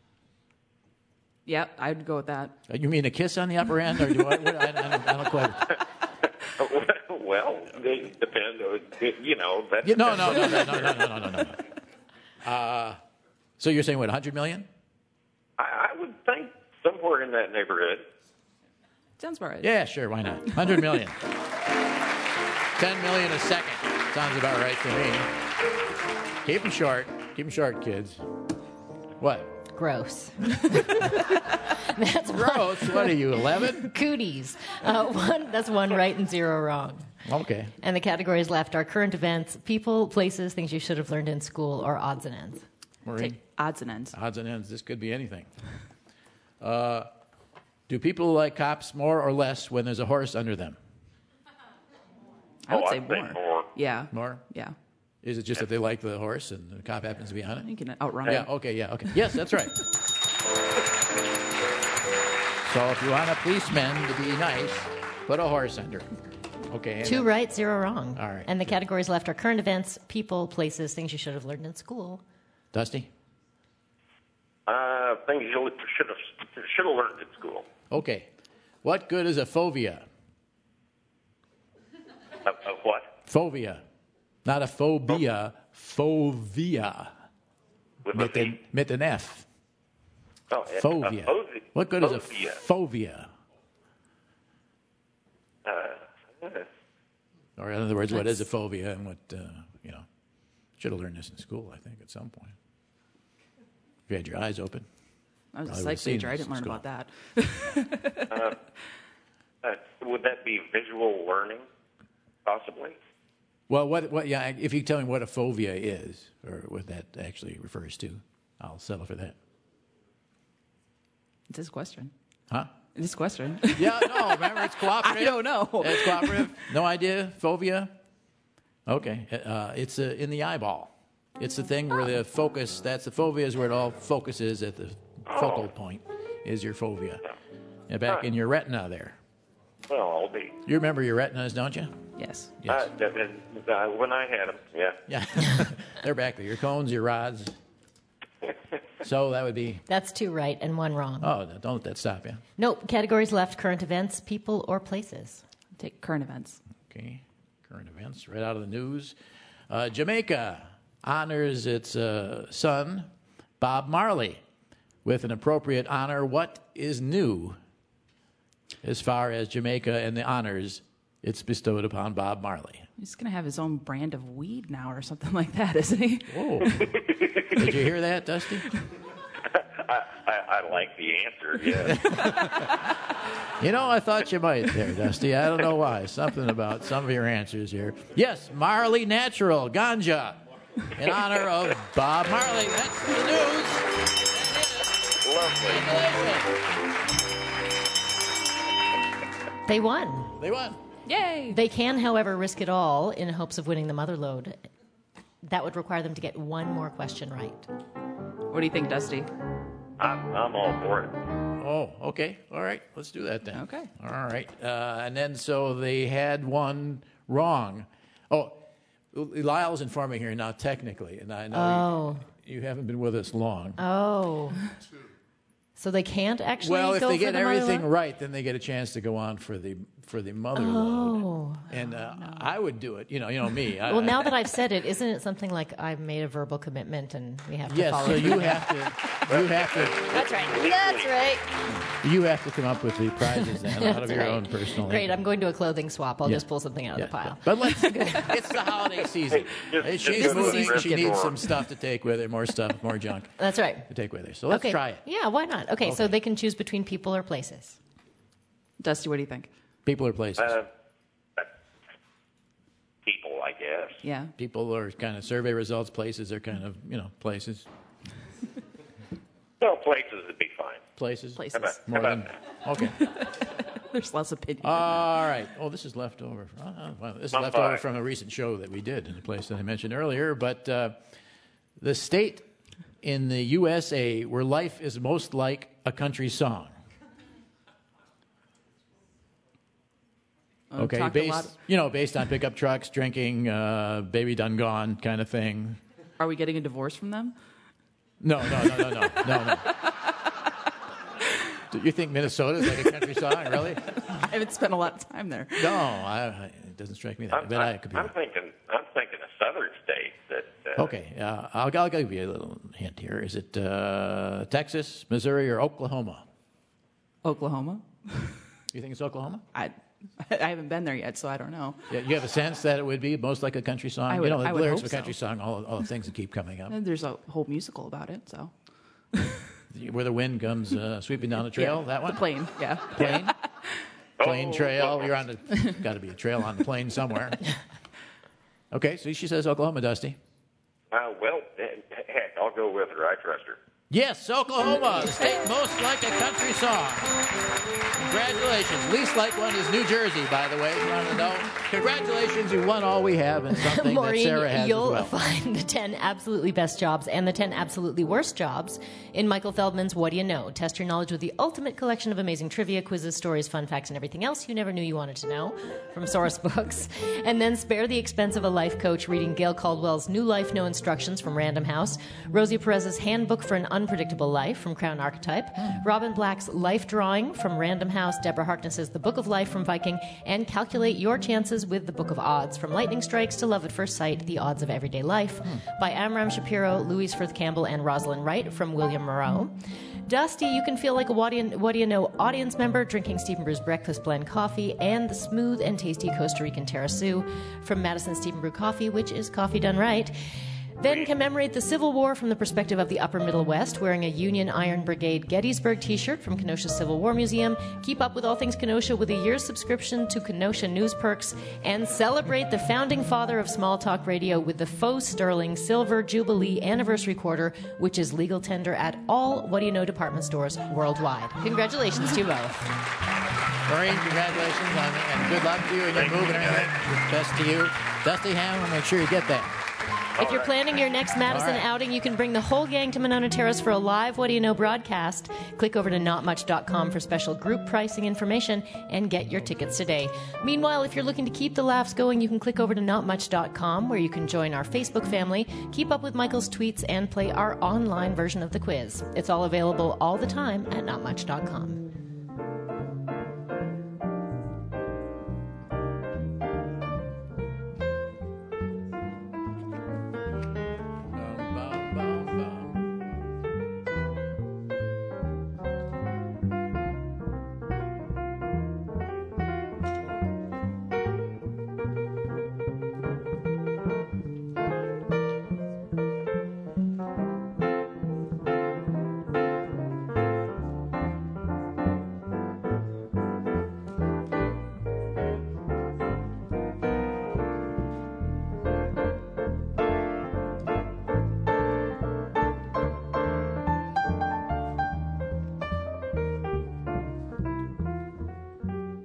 Yep, I'd go with that. Uh, You mean a kiss on the upper end, or do I? What, I, I, don't, I don't quite. Well, it depends. You know, that's Yeah, no, no, no, no, no, no, no, no, no, no. Uh, so you're saying what? one hundred million? I, I would think somewhere in that neighborhood. Sounds about right. Yeah, sure. Why not? one hundred million. ten million a second. Sounds about right to me. Keep them short. Keep them short, kids. What? Gross. That's gross. What are you, eleven? Cooties. Uh, one. That's one right and zero wrong. Okay. And the categories left are current events, people, places, things you should have learned in school, or odds and ends. Maureen? Take odds and ends. Odds and ends. This could be anything. Uh, do people like cops more or less when there's a horse under them? I would Oh, say I'd say more. more. Yeah. More? Yeah. Is it just that they like the horse and the cop happens to be on it? You can outrun Yeah, it. okay, yeah, okay. Yes, that's right. So if you want a policeman to be nice, put a horse under him. Okay. and Two then- right, zero wrong. All right. And the categories left are current events, people, places, things you should have learned in school. Dusty? Uh, things you should have should have learned at school. Okay. What good is a fovea? Of, of what? Fovea. Not a phobia, fovea. With a Mit an, V? mit an F. Oh, a- a Fovea. phobi- What good is a phobia. fovea? Uh, Or in other words, what is a phobia and what, uh, you know, should have learned this in school, I think, at some point. If you had your eyes open. I was a probably psych would've seen major. I this didn't in learn school. about that. uh, uh, would that be visual learning, possibly? Well, what, what, yeah, if you tell me what a fovea is, or what that actually refers to, I'll settle for that. It's his question. Huh? It's his question. Yeah, no, remember, it's cooperative. I don't know. It's cooperative. No idea? Fovea? Okay. Uh, it's uh, in the eyeball. It's the thing where the focus, that's the fovea is where it all focuses at the focal point, is your fovea. And back in your retina there. Well, I'll be. You remember your retinas, don't you? Yes. Yes. Uh, uh, uh, when I had them, yeah. Yeah. They're back there. Your cones, your rods. So that would be. That's two right and one wrong. Oh, don't let that stop you. Nope. Categories left, current events, people, or places. Take current events. Okay. Current events, right out of the news. Uh, Jamaica honors its uh, son, Bob Marley, with an appropriate honor. What is new as far as Jamaica and the honors it's bestowed upon Bob Marley? He's going to have his own brand of weed now or something like that, isn't he? Whoa. Did you hear that, Dusty? I, I, I like the answer, yeah. You know, I thought you might there, Dusty. I don't know why. Something about some of your answers here. Yes, Marley Natural, ganja. in honor of Bob Marley. That's the news. Lovely. They won. They won. Yay! They can, however, risk it all in hopes of winning the mother load. That would require them to get one more question right. What do you think, Dusty? I'm, I'm all for it. Oh, okay. All right. Let's do that then. Okay. All right. Uh, and then so they had one wrong. Oh, Lyle's informing here now technically, and I know Oh. you, you haven't been with us long. Oh. So they can't actually Well, if go they for get the mother everything load? right, then they get a chance to go on for the for the mother Oh. load. And uh, I would do it. You know, you know me. I, Well, now that I've said it, isn't it something like I've made a verbal commitment and we have to yes, follow so through? you have to you have to That's right. That's right. you have to come up with the prizes then out of That's your right. own personal. Great. income. I'm going to a clothing swap. I'll Yeah. just pull something out Yeah, of the pile. But let's. It's the holiday season. Just- Hey, just She's go to the moving. thrift She needs store. some stuff to take with her, more stuff, more junk That's right. to take with her. So let's okay. try it. Yeah, why not? Okay, so Okay. they can choose between people or places. Dusty, what do you think? People or places. Uh, people, I guess. Yeah. People are kind of survey results. Places are kind of you know places. No, places would be fine. Places. Places. How about, More how than. about Okay. There's less opinion. All right. Oh, this is left over. Uh, uh, well, this is I'm left over fine. from a recent show that we did in a place that I mentioned earlier. But uh, the state in the U S A where life is most like a country song. Oh, Okay, talked a lot- based you know based on pickup trucks, drinking, uh, baby done gone kind of thing. Are we getting a divorce from them? No, no, no, no, no, no, no. Do you think Minnesota is like a country song? Really? I haven't spent a lot of time there. No, I, I, it doesn't strike me that. I'm, But I'm, I could be. I'm thinking. I'm thinking a southern state that. Uh, Okay, uh, I'll, I'll give you a little hint here. Is it uh, Texas, Missouri, or Oklahoma? Oklahoma? You think it's Oklahoma? I I haven't been there yet, so I don't know. Yeah, you have a sense that it would be most like a country song? I would- you know, the I would lyrics hope of a country so. song, all, all the things that keep coming up. And there's a whole musical about it, so. Where the wind comes uh, sweeping down the trail, Yeah, that one? The plane, yeah. Plane? Plane Oh, trail. oh. You're on the, got to be a trail on the plane somewhere. Okay, so she says Oklahoma, Dusty. Uh, well, heck, I'll go with her. I trust her. Yes, Oklahoma, the state most like a country song. Congratulations. Least like one is New Jersey, by the way, if you want to know. Congratulations, you won all we have and something that Maureen, Sarah has you'll as well. find the ten absolutely best jobs and the ten absolutely worst jobs in Michael Feldman's What Do You Know? Test your knowledge with the ultimate collection of amazing trivia, quizzes, stories, fun facts, and everything else you never knew you wanted to know from source books. And then spare the expense of a life coach reading Gail Caldwell's New Life, No Instructions from Random House, Rosie Perez's Handbook for an Unpredictable Life from Crown Archetype, Robin Black's Life Drawing from Random House, Deborah Harkness's The Book of Life from Viking, and calculate your chances with The Book of Odds from Lightning Strikes to Love at First Sight, The Odds of Everyday Life by Amram Shapiro, Louise Firth Campbell, and Rosalind Wright from William Moreau. Dusty, you can feel like a What Do You, what do you Know audience member drinking Stephen Brew's Breakfast Blend coffee and the smooth and tasty Costa Rican Terrasu from Madison Stephen Brew Coffee, which is coffee done right. Then commemorate the Civil War from the perspective of the Upper Middle West, wearing a Union Iron Brigade Gettysburg t-shirt from Kenosha Civil War Museum. Keep up with all things Kenosha with a year's subscription to Kenosha News Perks. And celebrate the founding father of small talk radio with the faux sterling Silver Jubilee Anniversary Quarter, which is legal tender at all What Do You Know department stores worldwide. Congratulations to you both. Maureen, congratulations on, and good luck to you and your move and everything. Best to you. Dusty Ham, we'll make sure you get that. If you're planning your next Madison All right. outing, you can bring the whole gang to Monona Terrace for a live What Do You Know broadcast. Click over to not much dot com for special group pricing information and get your tickets today. Meanwhile, if you're looking to keep the laughs going, you can click over to not much dot com where you can join our Facebook family, keep up with Michael's tweets, and play our online version of the quiz. It's all available all the time at not much dot com.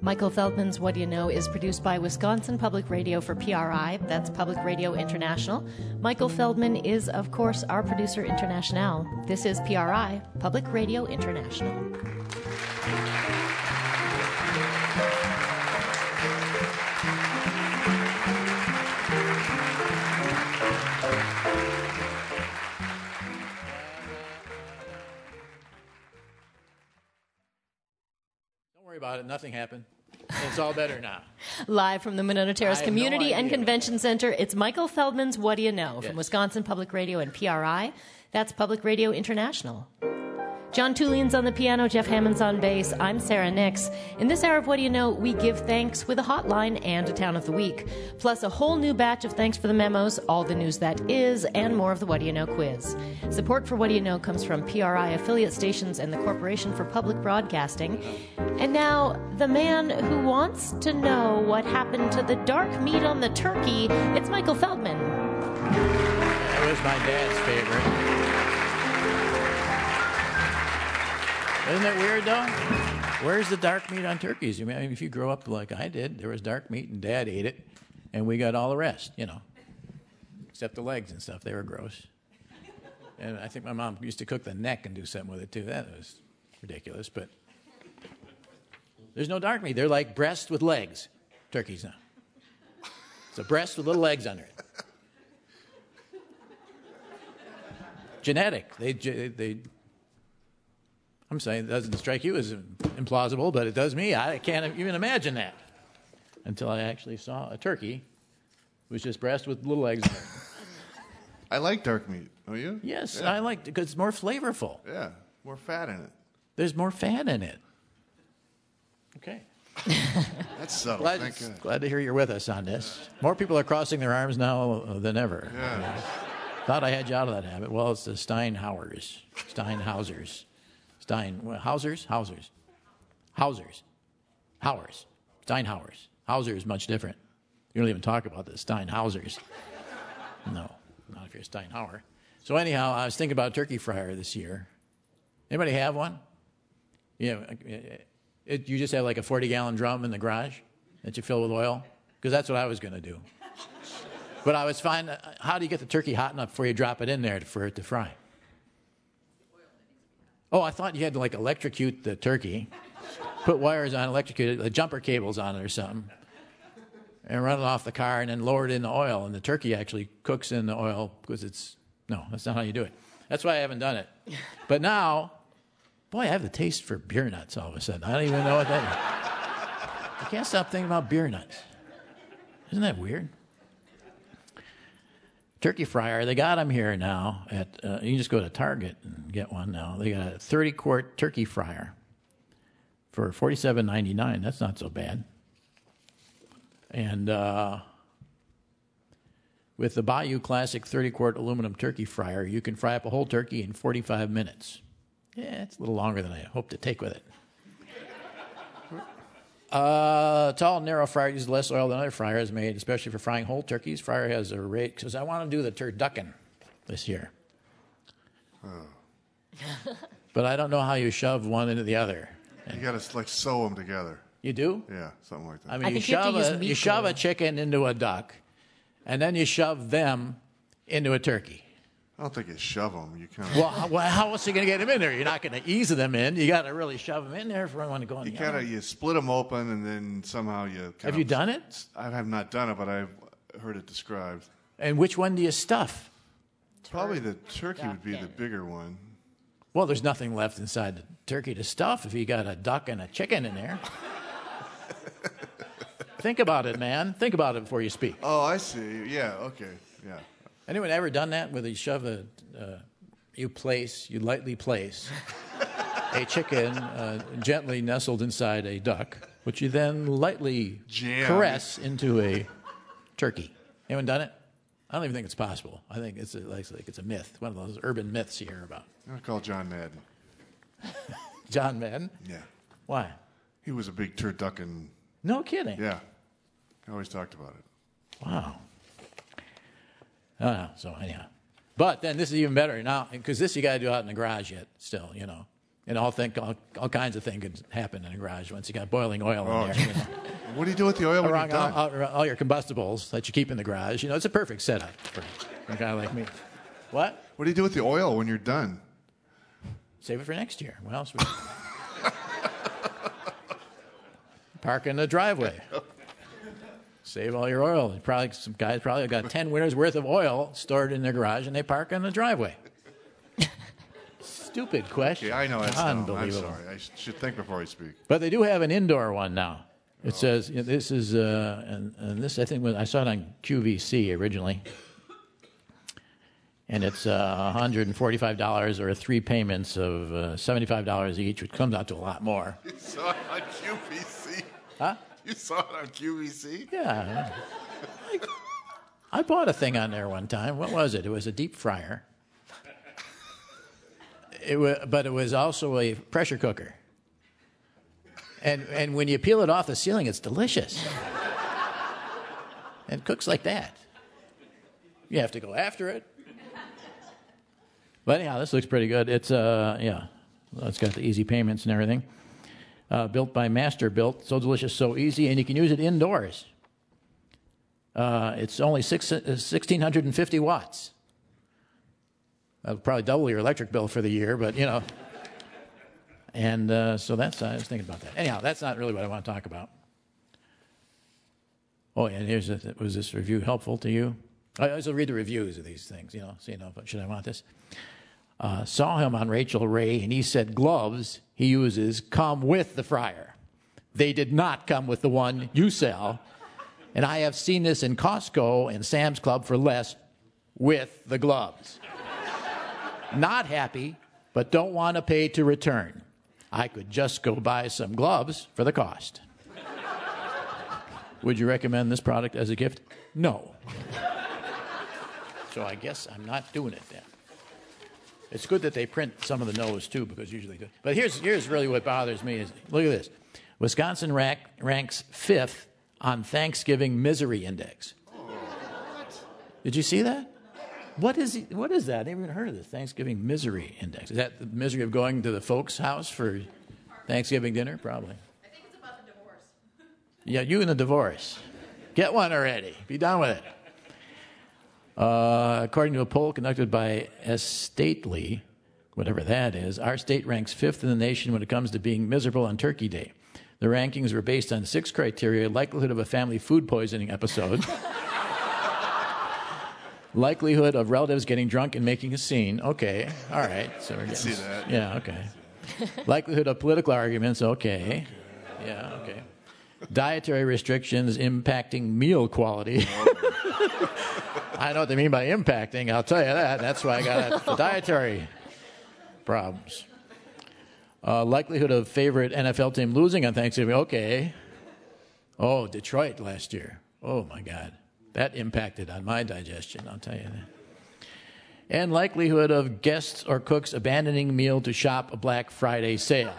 Michael Feldman's What Do You Know is produced by Wisconsin Public Radio for P R I. That's Public Radio International. Michael Feldman is, of course, our producer international. This is P R I, Public Radio International. Don't worry about it. Nothing happened. It's all better now. Live from the Monona Terrace I have Community no and idea. Convention Center, it's Michael Feldman's What Do You Know Yes. from Wisconsin Public Radio and P R I. That's Public Radio International. John Tulian's on the piano, Jeff Hammond's on bass. I'm Sarah Nix. In this hour of What Do You Know, we give thanks with a hotline and a town of the week, plus a whole new batch of thanks for the memos, all the news that is, and more of the What Do You Know quiz. Support for What Do You Know comes from P R I affiliate stations and the Corporation for Public Broadcasting. And now, the man who wants to know what happened to the dark meat on the turkey, it's Michael Feldman. That was my dad's favorite. Isn't it weird, though? Where's the dark meat on turkeys? I mean, if you grow up like I did, there was dark meat, and Dad ate it, and we got all the rest, you know, except the legs and stuff. They were gross. And I think my mom used to cook the neck and do something with it, too. That was ridiculous, but there's no dark meat. They're like breast with legs, turkeys now. It's a breast with little legs under it. Genetic. They, they. I'm saying it doesn't strike you as implausible, but it does me. I can't even imagine that until I actually saw a turkey. It was just breast with little legs in it. I like dark meat. Oh, you? Yes, Yeah. I like it because it's more flavorful. Yeah, more fat in it. There's more fat in it. Okay. That's subtle. Glad, Thank God. glad to hear you're with us on this. More people are crossing their arms now uh, than ever. Yeah. Thought I had you out of that habit. Well, it's the Steinhauers. Steinhausers. Stein, well, Hausers? Hausers. Hausers. Howers. Steinhauers. Hauser is much different. You don't even talk about the Steinhausers. No, not if you're a Steinhauer. So anyhow, I was thinking about a turkey fryer this year. Anybody have one? Yeah, it, you just have like a forty-gallon drum in the garage that you fill with oil? Because that's what I was going to do. But I was finding, how do you get the turkey hot enough before you drop it in there for it to fry? Oh, I thought you had to like electrocute the turkey, put wires on, electrocute it, the jumper cables on it or something, and run it off the car and then lower it in the oil. And the turkey actually cooks in the oil because it's, no, that's not how you do it. That's why I haven't done it. But now, boy, I have the taste for beer nuts all of a sudden. I don't even know what that is. I can't stop thinking about beer nuts. Isn't that weird? Turkey fryer, they got them here now. At uh, you can just go to Target and get one now. They got a thirty-quart turkey fryer for forty-seven ninety-nine. That's not so bad. And uh, with the Bayou Classic thirty-quart aluminum turkey fryer, you can fry up a whole turkey in forty-five minutes. Yeah, it's a little longer than I hoped to take with it. Uh, tall, narrow fryer uses less oil than other fryers made, especially for frying whole turkeys. Fryer has a rate, because I want to do the turducken this year. Oh. But I don't know how you shove one into the other. You got to like sew them together. You do? Yeah, something like that. I mean, I you, shove you, a, you shove a chicken into a duck, and then you shove them into a turkey. I don't think you shove them. You kind of. Well, well, how else are you going to get them in there? You're not going to ease them in. You got to really shove them in there for one to go in. You the kind oven. of you split them open, and then somehow you. Kind Have of, you done it? I have not done it, but I've heard it described. And which one do you stuff? Probably the turkey would be the bigger one. Well, there's nothing left inside the turkey to stuff if you got a duck and a chicken in there. Think about it, man. Think about it before you speak. Oh, I see. Yeah. Okay. Yeah. Anyone ever done that where you shove a, uh, you place, you lightly place a chicken uh, gently nestled inside a duck, which you then lightly Jam. caress into a turkey? Anyone done it? I don't even think it's possible. I think it's a, like, like it's a myth, one of those urban myths you hear about. I'm gonna call John Madden. John Madden? Yeah. Why? He was a big turducken. No kidding. Yeah. I always talked about it. Wow. Uh, so anyhow, but then this is even better now because this you got to do out in the garage yet. Still, you know, And all think all, all kinds of things could happen in a garage once you got boiling oil Oh, in there. geez. What do you do with the oil when you're Around done? all, all, all your combustibles that you keep in the garage. You know, it's a perfect setup for a guy like me. What? What do you do with the oil when you're done? Save it for next year. What else? Would Park in the driveway. Save all your oil. Probably some guys probably got ten winters worth of oil stored in their garage, and they park in the driveway. Stupid question. Yeah, I know that's dumb. I'm unbelievable. sorry. I sh- should think before I speak. But they do have an indoor one now. It says you know, this is uh, and, and this I think was, I saw it on Q V C originally, and it's uh, one hundred forty-five dollars or three payments of uh, seventy-five dollars each, which comes out to a lot more. You saw it on Q V C? Huh? You saw it on Q V C? Yeah. I, I bought a thing on there one time. What was it? It was a deep fryer. It was, but it was also a pressure cooker. And and when you peel it off the ceiling, it's delicious. And it cooks like that. You have to go after it. But anyhow, this looks pretty good. It's uh yeah, well, it's got the easy payments and everything. Uh, built by Master Built, so delicious, so easy, and you can use it indoors. Uh, it's only six, uh, one thousand six hundred fifty watts. That'll probably double your electric bill for the year, but you know. And uh, so that's, I was thinking about that. Anyhow, that's not really what I want to talk about. Oh, and here's a, was this review helpful to you? I always read the reviews of these things, you know, so you know, should I want this? Uh, saw him on Rachel Ray, and he said gloves he uses come with the fryer. They did not come with the one you sell. And I have seen this in Costco and Sam's Club for less with the gloves. Not happy, but don't want to pay to return. I could just go buy some gloves for the cost. Would you recommend this product as a gift? No. So I guess I'm not doing it then. It's good that they print some of the no's too, because usually do. But here's here's really what bothers me is look at this. Wisconsin rank, ranks fifth on Thanksgiving Misery Index. Did you see that? What is what is that? I never even heard of this Thanksgiving Misery Index. Is that the misery of going to the folks' house for Thanksgiving dinner? Probably. I think it's about the divorce. Yeah, you and the divorce. Get one already. Be done with it. Uh, according to a poll conducted by Estately, whatever that is, our state ranks fifth in the nation when it comes to being miserable on Turkey Day. The rankings were based on six criteria: likelihood of a family food poisoning episode, likelihood of relatives getting drunk and making a scene. Okay, all right. So we're getting, see that. Yeah, okay. Likelihood of political arguments. Okay. Yeah, okay. Dietary restrictions impacting meal quality. I know what they mean by impacting. I'll tell you that. That's why I got the dietary problems. Uh, likelihood of favorite N F L team losing on Thanksgiving. Okay. Oh, Detroit last year. Oh, my God. That impacted on my digestion, I'll tell you that. And likelihood of guests or cooks abandoning meal to shop a Black Friday sale.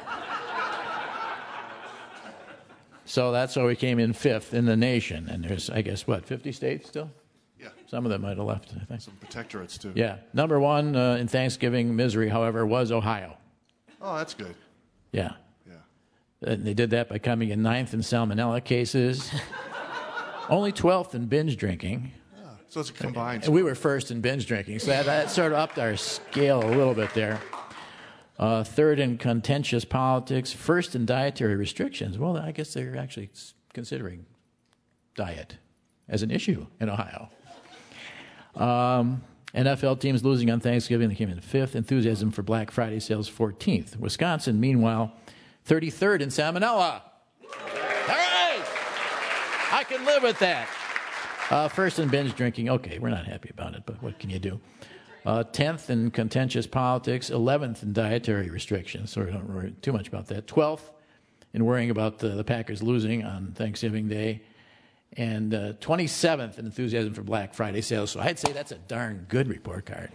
So that's how we came in fifth in the nation. And there's, I guess, what, fifty states still? Yeah. Some of them might have left, I think. Some protectorates, too. Yeah. Number one uh, in Thanksgiving misery, however, was Ohio. Oh, that's good. Yeah. Yeah. And they did that by coming in ninth in salmonella cases. Only twelfth in binge drinking. Yeah. So it's a combined. And we were first in binge drinking, so that, that sort of upped our scale a little bit there. Uh, third in contentious politics. First in dietary restrictions. Well, I guess they're actually considering diet as an issue in Ohio. Um, N F L teams losing on Thanksgiving, they came in fifth. Enthusiasm for Black Friday sales, fourteenth. Wisconsin, meanwhile, thirty-third in salmonella. All right! I can live with that. Uh, first in binge drinking. Okay, we're not happy about it, but what can you do? Uh, tenth in contentious politics. eleventh in dietary restrictions. So we don't worry too much about that. twelfth in worrying about the, the Packers losing on Thanksgiving Day. And uh, twenty-seventh in enthusiasm for Black Friday sales. So I'd say that's a darn good report card.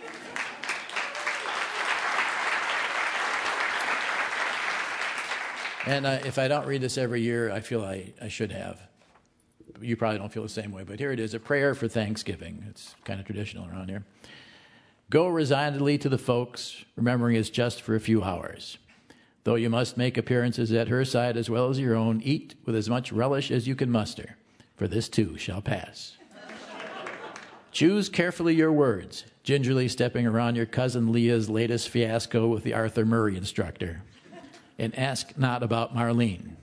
And uh, if I don't read this every year, I feel I, I should have. You probably don't feel the same way, but here it is, a prayer for Thanksgiving. It's kind of traditional around here. Go resignedly to the folks, remembering it's just for a few hours. Though you must make appearances at her side as well as your own, eat with as much relish as you can muster, for this too shall pass. Choose carefully your words, gingerly stepping around your cousin Leah's latest fiasco with the Arthur Murray instructor, and ask not about Marlene.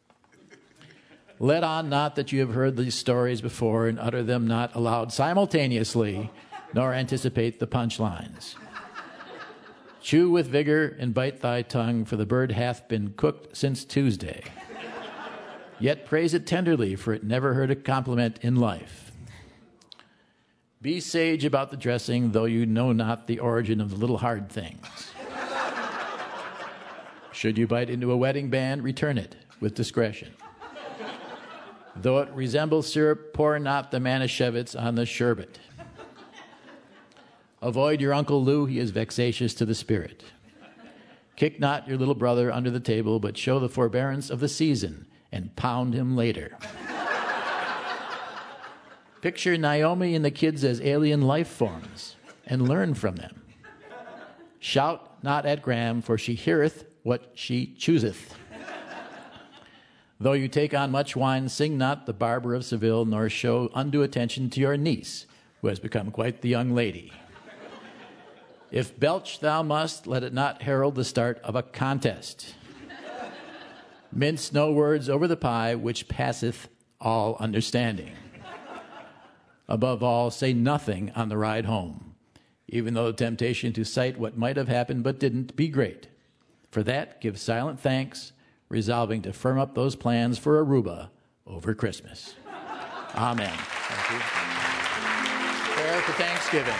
Let on not that you have heard these stories before, and utter them not aloud simultaneously, nor anticipate the punchlines. Chew with vigor and bite thy tongue, for the bird hath been cooked since Tuesday. Yet praise it tenderly, for it never heard a compliment in life. Be sage about the dressing, though you know not the origin of the little hard things. Should you bite into a wedding band, return it with discretion. Though it resemble syrup, pour not the Manischewitz on the sherbet. Avoid your Uncle Lou, he is vexatious to the spirit. Kick not your little brother under the table, but show the forbearance of the season, and pound him later. Picture Naomi and the kids as alien life forms, and learn from them. Shout not at Graham, for she heareth what she chooseth. Though you take on much wine, sing not the Barber of Seville, nor show undue attention to your niece, who has become quite the young lady. If belch thou must, let it not herald the start of a contest. Mince no words over the pie, which passeth all understanding. Above all, say nothing on the ride home, even though the temptation to cite what might have happened but didn't be great. For that, give silent thanks, resolving to firm up those plans for Aruba over Christmas. Amen. Thank you. Prayer for Thanksgiving.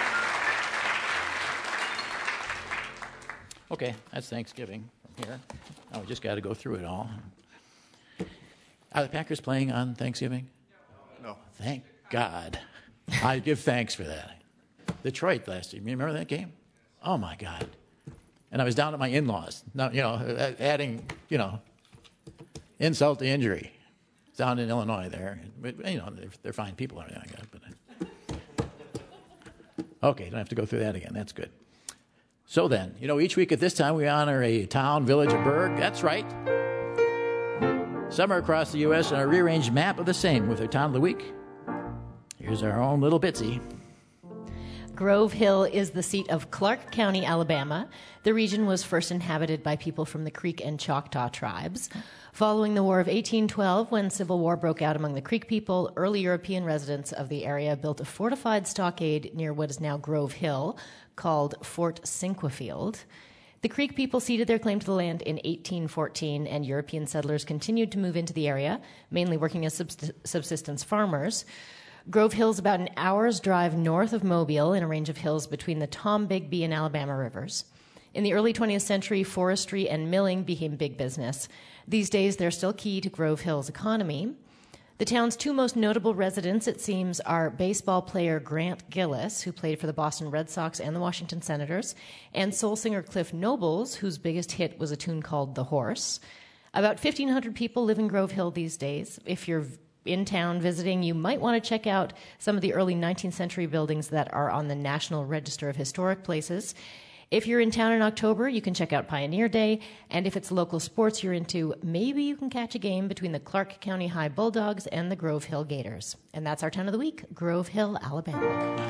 Okay, that's Thanksgiving from here. Now we just got to go through it all. Are the Packers playing on Thanksgiving? No. Thank God. I give thanks for that. Detroit last year. Remember that game? Oh, my God. And I was down at my in-laws. Now, you know, adding, you know, insult to injury. Down in Illinois there. But, you know, they're, they're fine people and everything like that. But, okay, don't have to go through that again. That's good. So then, you know, each week at this time we honor a town, village, or burg. That's right. Somewhere across the U S on a rearranged map of the same with their town of the week. Here's our own little Bitsy. Grove Hill is the seat of Clark County, Alabama. The region was first inhabited by people from the Creek and Choctaw tribes. Following the War of eighteen twelve, when civil war broke out among the Creek people, early European residents of the area built a fortified stockade near what is now Grove Hill, called Fort Sinquefield. The Creek people ceded their claim to the land in eighteen fourteen, and European settlers continued to move into the area, mainly working as subsistence farmers. Grove Hill is about an hour's drive north of Mobile in a range of hills between the Tombigbee and Alabama rivers. In the early twentieth century, forestry and milling became big business. These days, they're still key to Grove Hill's economy. The town's two most notable residents, it seems, are baseball player Grant Gillis, who played for the Boston Red Sox and the Washington Senators, and soul singer Cliff Nobles, whose biggest hit was a tune called The Horse. About fifteen hundred people live in Grove Hill these days. If you're in town visiting, you might want to check out some of the early nineteenth century buildings that are on the National Register of Historic Places. If you're in town in October, you can check out Pioneer Day, and if it's local sports you're into, maybe you can catch a game between the Clark County High Bulldogs and the Grove Hill Gators. And that's our town of the week, Grove Hill, Alabama.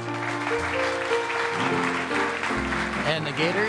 And the Gators?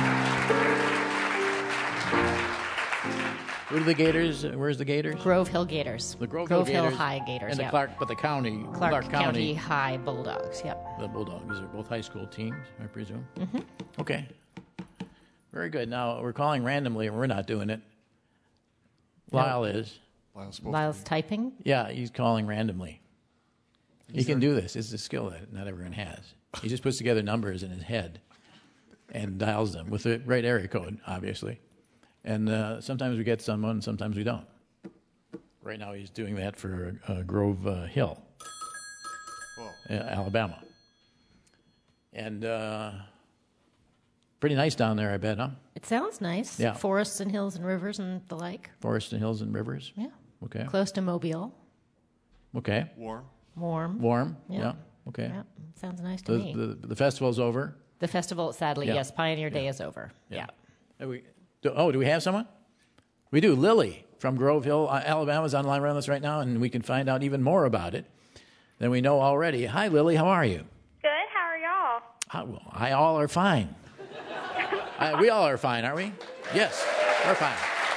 Who are the Gators? Where's the Gators? Grove Hill Gators. The Grove, Grove Hill, Hill Gators High Gators, And the yep. Clark, but the county. Clark, Clark County. County High Bulldogs, yep. The Bulldogs. These are both high school teams, I presume? Mm-hmm. Okay. Very good. Now, we're calling randomly, and we're not doing it. Lyle is. Lyle's, Lyle's typing? Yeah, he's calling randomly. He Is can there- do this. It's a skill that not everyone has. He just puts together numbers in his head and dials them with the right area code, obviously. And uh, sometimes we get someone, sometimes we don't. Right now he's doing that for uh, Grove uh, Hill, uh, Alabama. And uh, pretty nice down there, I bet, huh? It sounds nice. Yeah. Forests and hills and rivers and the like. Forests and hills and rivers. Yeah. Okay. Close to Mobile. Okay. Warm. Warm. Warm. Yeah. Yeah. Okay. Yeah. Sounds nice to The, me. the, the festival's over. The festival, sadly, Yeah. yes, Pioneer Day is over. Yeah. Yeah. Are we, Do, oh, do we have someone? We do. Lily from Grove Hill, uh, Alabama is on the line with us right now, and we can find out even more about it than we know already. Hi, Lily. How are you? Good. How are y'all? I, well, I all are fine. uh, we all are fine, aren't we? Yes, we're fine.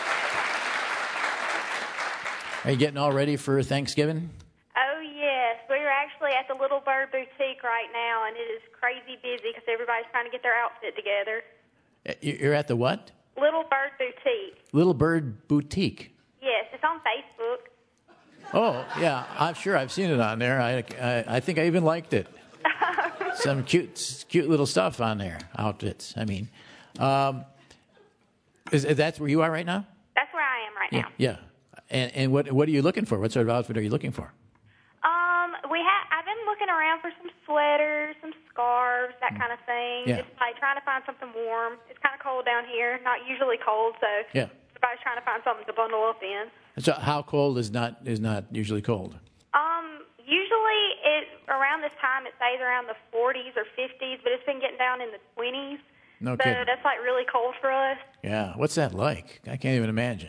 Are you getting all ready for Thanksgiving? Oh, yes. We're actually at the Little Bird Boutique right now, and it is crazy busy because everybody's trying to get their outfit together. Uh, You're at the what? Little Bird Boutique. Little Bird Boutique. Yes, it's on Facebook. Oh, yeah, I'm sure I've seen it on there. I, I, I think I even liked it. Some cute, cute little stuff on there, outfits. I mean, um, is, is that where you are right now? That's where I am right Yeah, now. yeah. And and what what are you looking for? What sort of outfit are you looking for? Um, we ha- I've been looking around for some sweaters, some scarves, that kind of thing. Yeah. Just like trying to find something warm. It's kind of cold down here, not usually cold, so Yeah. everybody's trying to find something to bundle up in. So how cold is not is not usually cold? Um, usually it around this time it stays around the forties or fifties, but it's been getting down in the twenties. No so kidding. that's like really cold for us. Yeah. What's that like? I can't even imagine.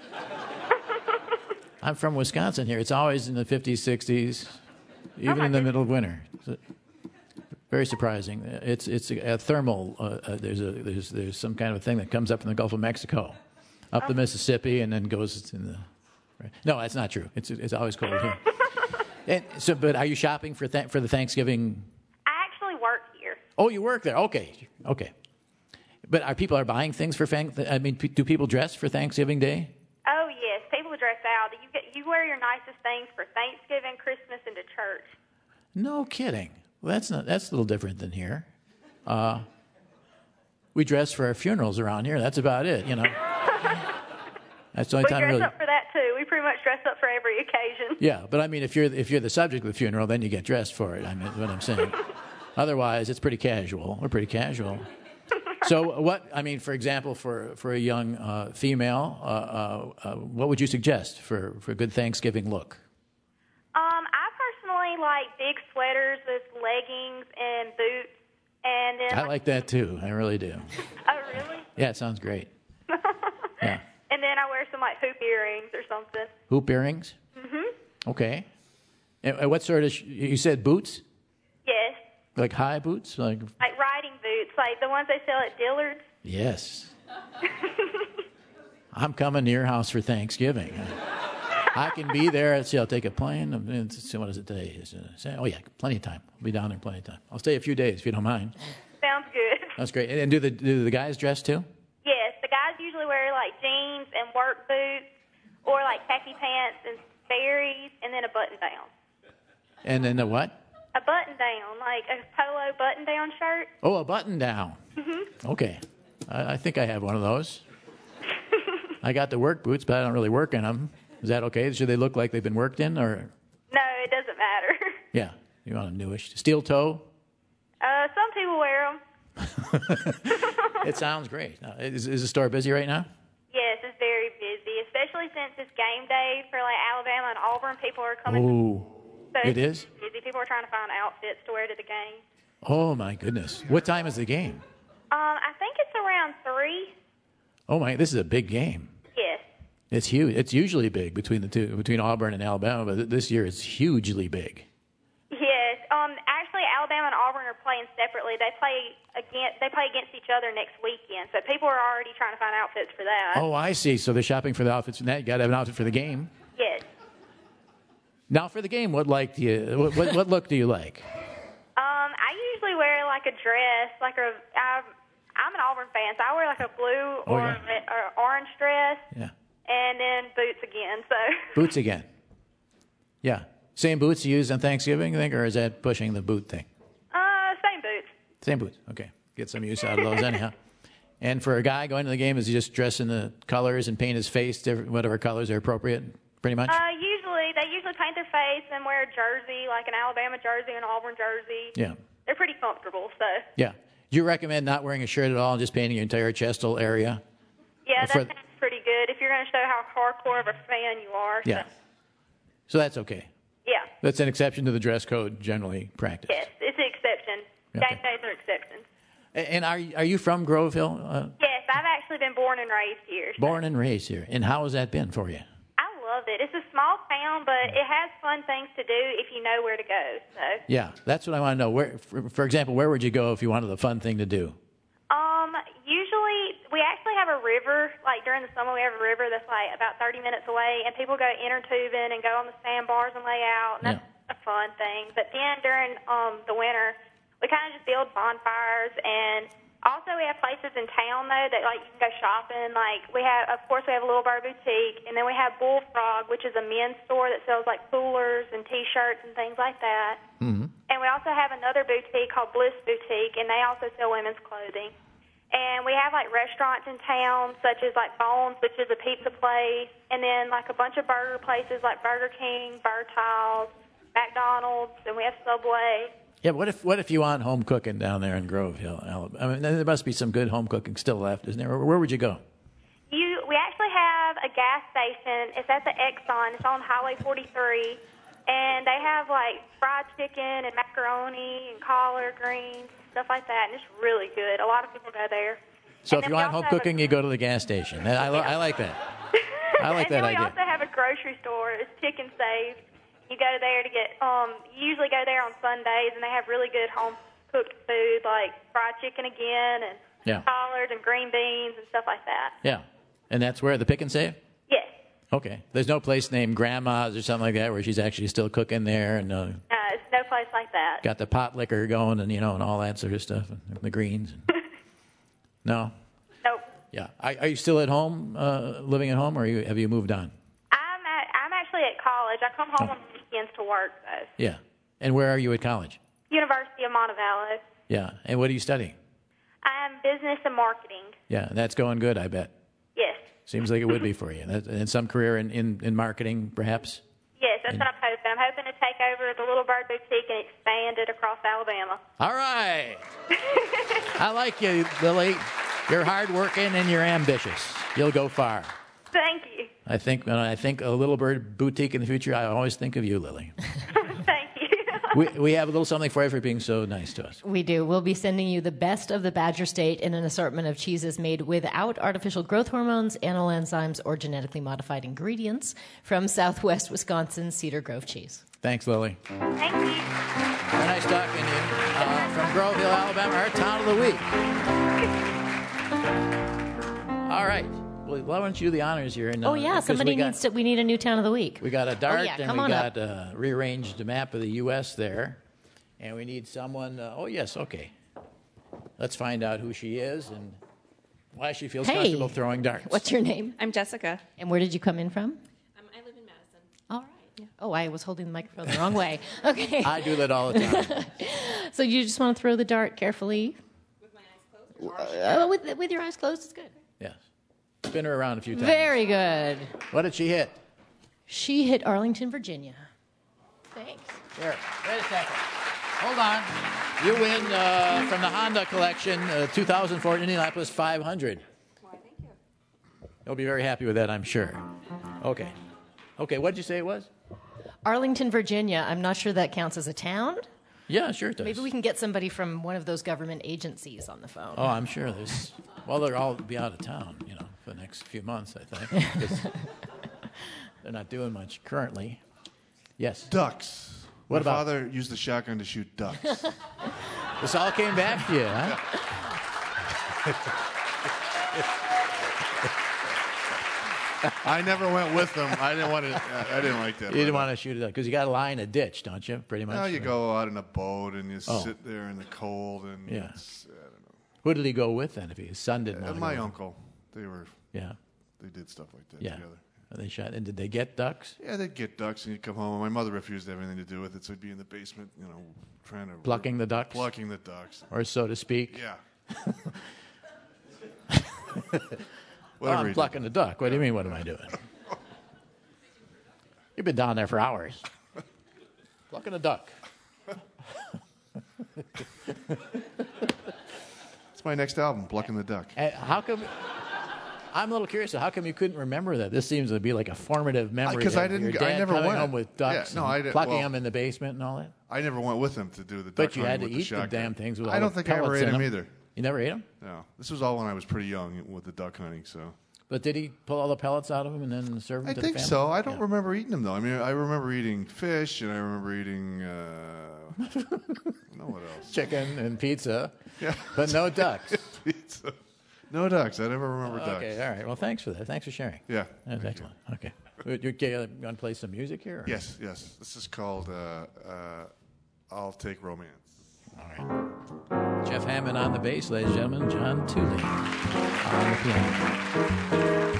I'm from Wisconsin here. It's always in the fifties, sixties, even in the middle of winter. So, very surprising. It's it's a, a thermal. Uh, uh, there's a there's there's some kind of a thing that comes up from the Gulf of Mexico, up the Mississippi, and then goes in the. Right. No, that's not true. It's it's always cold here. And so, but are you shopping for th- for the Thanksgiving? I actually work here. Oh, you work there. Okay, okay. But are people are buying things for Thank? I mean, p- do people dress for Thanksgiving Day? Oh yes, people dress out. You get you wear your nicest things for Thanksgiving, Christmas, and to church. No kidding. Well, that's not that's a little different than here. Uh, we dress for our funerals around here. That's about it, you know. That's the only we time dress really. up for that too. We pretty much dress up for every occasion. Yeah, but I mean, if you're if you're the subject of the funeral, then you get dressed for it. I mean, what I'm saying. Otherwise, it's pretty casual. We're pretty casual. So, what I mean, for example, for for a young uh, female, uh, uh, uh, what would you suggest for, for a good Thanksgiving look? Um, I personally like big sweaters with leggings and boots, and then I like that too. I really do. oh really? Yeah, it sounds great. Yeah. And then I wear some like hoop earrings or something. Hoop earrings. Mhm. Okay. And and what sort of? Sh- you said boots? Yes, Like high boots? Like like riding boots, like the ones they sell at Dillard's. yes. I'm coming to your house for Thanksgiving. I can be there. Let's see, I'll take a plane. It's, what is it today? Is it, oh, yeah, plenty of time. I'll be down there plenty of time. I'll stay a few days if you don't mind. Sounds good. That's great. And do the do the guys dress too? Yes, the guys usually wear like jeans and work boots, or like khaki pants and Sperry's, and then a button down. And then the what? A button down, like a polo button down shirt. Oh, a button down. Mhm. Okay. I, I think I have one of those. I got the work boots, but I don't really work in them. Is that okay? Should they look like they've been worked in, or No, it doesn't matter. yeah, you want a newish steel toe? Uh, some people wear them. It sounds great. Now, is, is the store busy right now? Yes, it's very busy, especially since it's game day for like Alabama and Auburn. People are coming. Oh, so it it's is? busy. People are trying to find outfits to wear to the game. Oh my goodness! What time is the game? Um, I think it's around three. Oh my! This is a big game. Yes. It's huge. It's usually big between the two, between Auburn and Alabama, but th- this year it's hugely big. Yes. Um, actually, Alabama and Auburn are playing separately. They play against. They play against each other next weekend. So people are already trying to find outfits for that. Oh, I see. So they're shopping for the outfits from that. You got to have an outfit for the game. Yes. Now, for the game, what like do you? What, what, what look do you like? Um, I usually wear like a dress, like a. I'm, I'm an Auburn fan, so I wear like a blue Oh, or, yeah. a, or orange dress. Yeah. And then boots again. So. Boots again. Yeah. Same boots you use on Thanksgiving, you think, or is that pushing the boot thing? Uh, same boots. Same boots. Okay. Get some use out of those anyhow. And for a guy going to the game, is he just dress in the colors and paint his face, different, whatever colors are appropriate, pretty much? Uh, usually they usually paint their face and wear a jersey, like an Alabama jersey and an Auburn jersey. Yeah. They're pretty comfortable. So. Yeah. Do you recommend not wearing a shirt at all and just painting your entire chest hole area? Yeah, that For- sounds pretty good if you're going to show how hardcore of a fan you are. Yeah. So that's okay. Yeah. That's an exception to the dress code generally practiced. Yes, it's an exception. Okay. Game days are exceptions. A- And are you- are you from Grove Hill? Uh, Yes, I've actually actually been born and raised here. Born and raised here. And how has that been for you? I love it. It's a small town, but it has fun things to do if you know where to go. So. Yeah, that's what I want to know. Where, for, for example, where would you go if you wanted a fun thing to do? Um, usually we actually have a river. Like during the summer, we have a river that's like about thirty minutes away, and people go inner tubing and go on the sandbars and lay out, and that's yeah. a fun thing. But then during um the winter, we kind of just build bonfires, and also we have places in town though that like you can go shopping. Like we have, of course, we have a Little Bird Boutique, and then we have Bullfrog, which is a men's store that sells like coolers and T-shirts and things like that. Mm-hmm. And we also have another boutique called Bliss Boutique, and they also sell women's clothing. And we have like restaurants in town, such as like Bones, which is a pizza place, and then like a bunch of burger places like Burger King, Bertals, McDonald's, and we have Subway. Yeah, what if what if you want home cooking down there in Grove Hill, Alabama? I mean, there must be some good home cooking still left, isn't there? Where would you go? You, we actually have a gas station. It's at the Exxon. It's on Highway forty-three, and they have like fried chicken and macaroni and collard greens, stuff like that, and it's really good. A lot of people go there. So and if you want home cooking, a, you go to the gas station. I, I, I like that. I like and that then we idea. also have a grocery store. It's Chicken Save. You go there to get, um, you usually go there on Sundays, and they have really good home-cooked food, like fried chicken again, and yeah. collards and green beans and stuff like that. Yeah. And that's where, the Pick and Save? Yes. Okay. There's no place named Grandma's or something like that where she's actually still cooking there and uh, No, it's no place like that. got the pot liquor going and, you know, and all that sort of stuff, and the greens. No? Nope. Yeah. Are, are you still at home, uh, living at home, or are you, have you moved on? I'm at, I'm actually at college. I come home Oh. on weekends to work, though. Yeah. And where are you at college? University of Montevallo. Yeah. And what are you studying? I'm business and marketing. Yeah. That's going good, I bet. Yes. Seems like it would be for you. That, and some career in, in, in marketing, perhaps? Yes, that's what I'm hoping. I'm hoping to take over the Little Bird Boutique and expand it across Alabama. All right. I like you, Lily. You're hardworking and you're ambitious. You'll go far. Thank you. I think when I think a Little Bird Boutique in the future, I always think of you, Lily. Thank you. we, we have a little something for you for being so nice to us. We do. We'll be sending you the best of the Badger State in an assortment of cheeses made without artificial growth hormones, animal enzymes, or genetically modified ingredients from Southwest Wisconsin's Cedar Grove Cheese. Thanks, Lily. Thank you. Very nice talking to you. Uh, from Grove Hill, Alabama, our town of the week. All right. Well, why don't you do the honors here? And, uh, oh yeah, somebody got, needs to. We need a new town of the week. We got a dart, oh, yeah, and come we on got up. a rearranged map of the U S there, and we need someone. Uh, oh yes, okay. Let's find out who she is and why she feels Hey. comfortable throwing darts. What's your name? I'm Jessica. And where did you come in from? Um, I live in Madison. All right. Yeah. Oh, I was holding the microphone the wrong way. Okay. I do that all the time. So you just want to throw the dart carefully? With my eyes closed? Uh, with, with your eyes closed, it's good. Yes. Spin her around a few times. Very good. What did she hit? She hit Arlington, Virginia. Thanks. Here, wait a second. Hold on. You win uh, from the Honda collection, uh, two thousand four Indianapolis five hundred. Why, thank you. You'll be very happy with that, I'm sure. Okay. Okay, what did you say it was? Arlington, Virginia. I'm not sure that counts as a town. Yeah, sure it does. Maybe we can get somebody from one of those government agencies on the phone. Oh, I'm sure there's... Well, they'll all be out of town, you know, for the next few months, I think. 'cause they're not doing much currently. Yes? Ducks. What My about... father used the shotgun to shoot ducks. This all came back to you, huh? I never went with them. I didn't want to. I didn't like that. You didn't want to shoot it up because you got to lie in a ditch, don't you? Pretty much. No, you go out in a boat and you Oh. sit there in the cold and Yeah. it's, I don't know. Who did he go with then? If his son didn't Uh, want to my go with uncle. They were. Yeah. They did stuff like that Yeah. together. They shot. And did they get ducks? Yeah, they'd get ducks and you'd come home. And my mother refused to have anything to do with it, so I'd be in the basement, you know, trying to Plucking the ducks? Plucking the ducks. Or so to speak? Yeah. Oh, Whatever I'm he plucking the duck. What do you mean, what am I doing? You've been down there for hours. Plucking a duck. It's my next album, Plucking the Duck. And how come... I'm a little curious. How come you couldn't remember that? This seems to be like a formative memory. Because I of didn't. Your I dad never coming went home with ducks. Yeah, no, and I did, plucking well, them in the basement and all that. I never went with them to do the duck But you hunting had to with eat the the shotgun. damn things with I all don't the think I ever pellets ate in them them. either. You never ate them? No. This was all when I was pretty young with the duck hunting, so. But did he pull all the pellets out of them and then serve them I to think the family? so. I don't Yeah. remember eating them, though. I mean, I remember eating fish, and I remember eating, uh, I don't know what else. Chicken and pizza, Yeah. but no ducks. Pizza. No ducks. I never remember ducks. Okay, all right. Well, thanks for that. Thanks for sharing. Yeah. That's Thank excellent. Okay. You, you, you want to play some music here? Or? Yes, yes. This is called uh, uh, I'll Take Romance. All right. Jeff Hammond on the bass, ladies and gentlemen. John Tooley on the piano.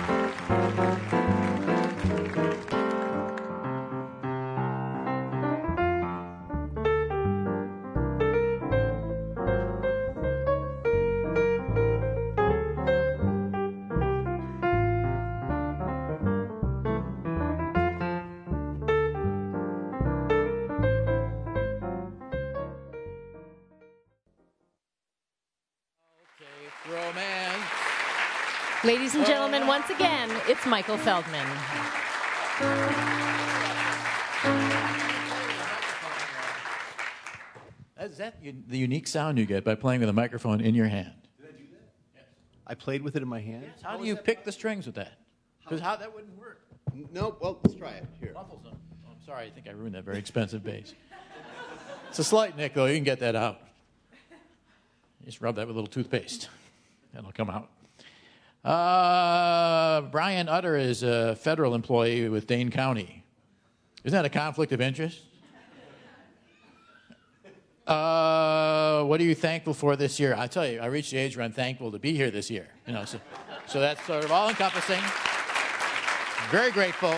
Romance. Ladies and gentlemen, once again, it's Michael Feldman. Is that u- the unique sound you get by playing with a microphone in your hand? Did I do that? I played with it in my hand. How do you pick the strings with that? Because how that wouldn't work. No, well, let's try it. Here. Muffles them. Oh, I'm sorry, I think I ruined that very expensive bass. It's a slight nick, though. You can get that out. Just rub that with a little toothpaste. That'll come out. Uh, Brian Utter is a federal employee with Dane County. Isn't that a conflict of interest? Uh, what are you thankful for this year? I tell you, I reached the age where I'm thankful to be here this year. You know, so, so that's sort of all-encompassing. Very grateful.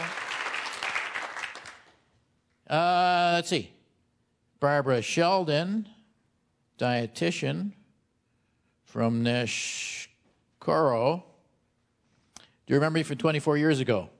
Uh, let's see. Barbara Sheldon, dietitian from Neshkoro. Do you remember me from twenty-four years ago?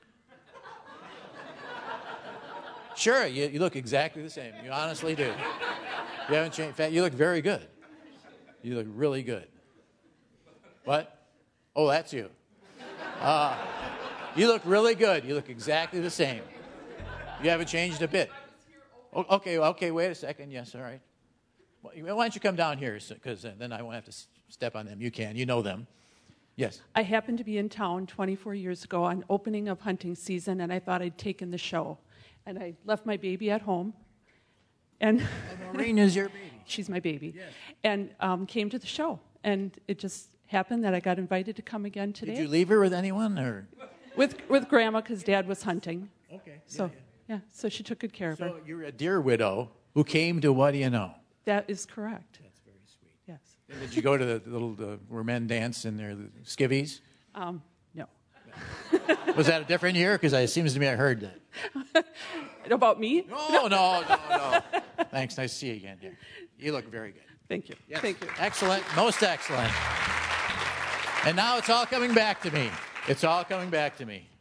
Sure, you, you look exactly the same. You honestly do. You haven't changed. In fact, you look very good. You look really good. What? Oh, that's you. Uh, you look really good. You look exactly the same. You haven't changed a bit. O- Okay, okay, wait a second. Yes, all right. Why don't you come down here, because then I won't have to s- step on them. You can. You know them. Yes. I happened to be in town twenty-four years ago on opening of hunting season, and I thought I'd taken the show. And I left my baby at home. And Maureen is your baby. She's my baby. Yes. And um, came to the show. And it just happened that I got invited to come again today. Did you leave her with anyone, or? With with Grandma, because Dad was hunting. Okay. So, yeah, so she took good care of her. So you're a dear widow who came to What Do You Know? That is correct. That's very sweet. Yes. And did you go to the little the, where men dance in their skivvies? Um, no. Was that a different year? Because it seems to me I heard that. About me? No, no, no, no. Thanks. Nice to see you again, dear. You look very good. Thank you. Yes. Thank you. Excellent. Most excellent. And now it's all coming back to me. It's all coming back to me.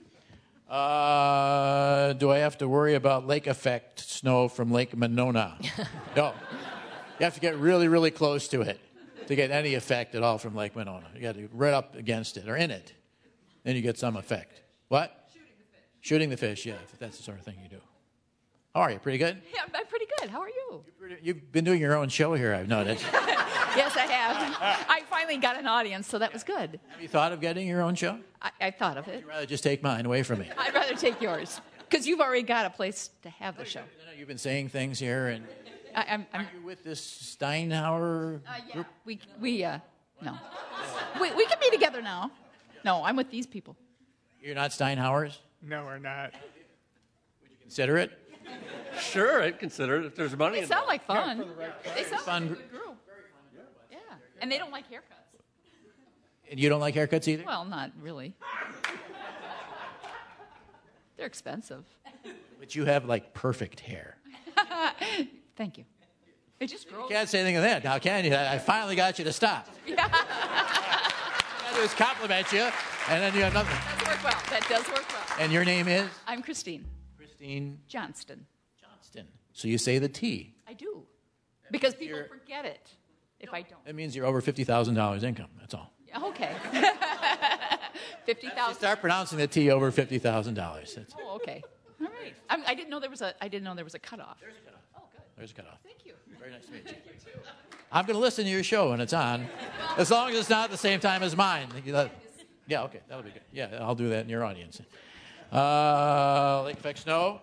Uh, do I have to worry about lake effect snow from Lake Monona? No. You have to get really, really close to it to get any effect at all from Lake Monona. You got to get right up against it or in it. Then you get some effect. What? Shooting the fish. Shooting the fish, yeah. That's the sort of thing you do. How are you? Pretty good? Yeah, I'm pretty good. How are you? You've been doing your own show here, I've noticed. Yes, I have. I finally got an audience, so that was good. Have you thought of getting your own show? I, I thought of it. You'd rather just take mine away from me. I'd rather take yours because you've already got a place to have the show. You've been saying things here, and I, I'm, I'm are you with this Steinhauer uh, yeah. group? We we uh no, we we can be together now. No, I'm with these people. You're not Steinhauers? No, we're not. Would you consider it? Sure, I'd consider it if there's money They involved. sound like fun. Yeah, for the right They sound Fun like a gr- good group. Yeah, and they don't like haircuts. And you don't like haircuts either? Well, not really. They're expensive. But you have, like, perfect hair. Thank you. It just grows. You can't say anything of that, now can you? I I finally got you to stop. Yeah. All I do is compliment you, and then you have nothing. That does work well. That does work well. And your name is? I'm Christine. Christine Johnston. Johnston. So you say the T. I do. Because people forget it if I don't. That means you're over fifty thousand dollars income, that's all. Okay. fifty thousand. Start pronouncing the T over fifty thousand dollars. Oh, okay. All right. I, I didn't know there was a. I didn't know there was a cutoff. There's a cutoff. Oh, good. There's a cutoff. Thank you. Very Very nice to meet you. I'm going to listen to your show when it's on, as long as it's not at the same time as mine. Yeah, okay, that'll be good. Yeah, I'll do that in your audience. Uh, Lake Effect Snow.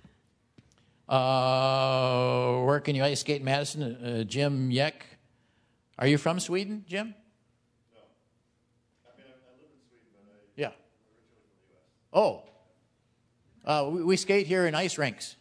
Uh, where can you ice skate in Madison? Uh, Jim Yeck. Are you from Sweden, Jim? No. I mean, I, I live in Sweden, but I, Yeah. I'm originally from the U S. Oh. Uh, we, we skate here in ice rinks.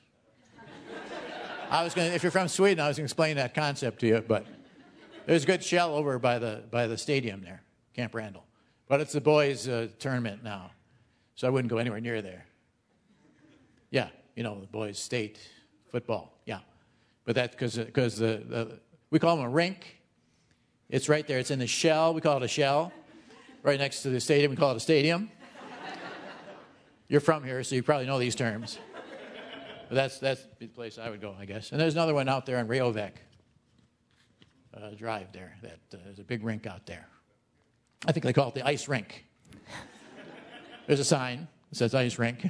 I was going to, if you're from Sweden, I was going to explain that concept to you, but there's a good shell over by the by the stadium there, Camp Randall. But it's the boys' uh, tournament now, so I wouldn't go anywhere near there. Yeah, you know, the boys' state football, yeah. But that's because because the, the we call them a rink. It's right there. It's in the shell. We call it a shell. Right next to the stadium, we call it a stadium. You're from here, so you probably know these terms. But that's that's the place I would go, I guess. And there's another one out there on Reovec uh, Drive there. That uh, there's a big rink out there. I think they call it the ice rink. There's a sign that says ice rink.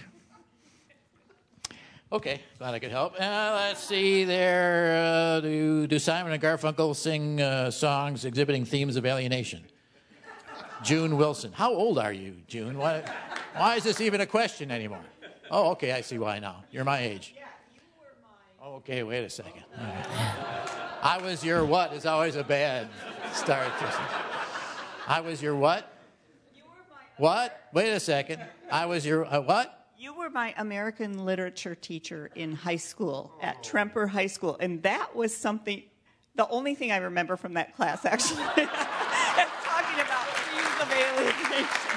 Okay, glad I could help. Uh, let's see there. Uh, do, do Simon and Garfunkel sing uh, songs exhibiting themes of alienation? June Wilson. How old are you, June? Why, why is this even a question anymore? Oh, okay, I see why now. You're my age. Oh, okay, wait a second. All right. I was your what is always a bad start. I was your what? What? Wait a second. I was your uh, what? You were my American literature teacher in high school at Tremper High School, and that was something, the only thing I remember from that class, actually, is talking about themes of alienation.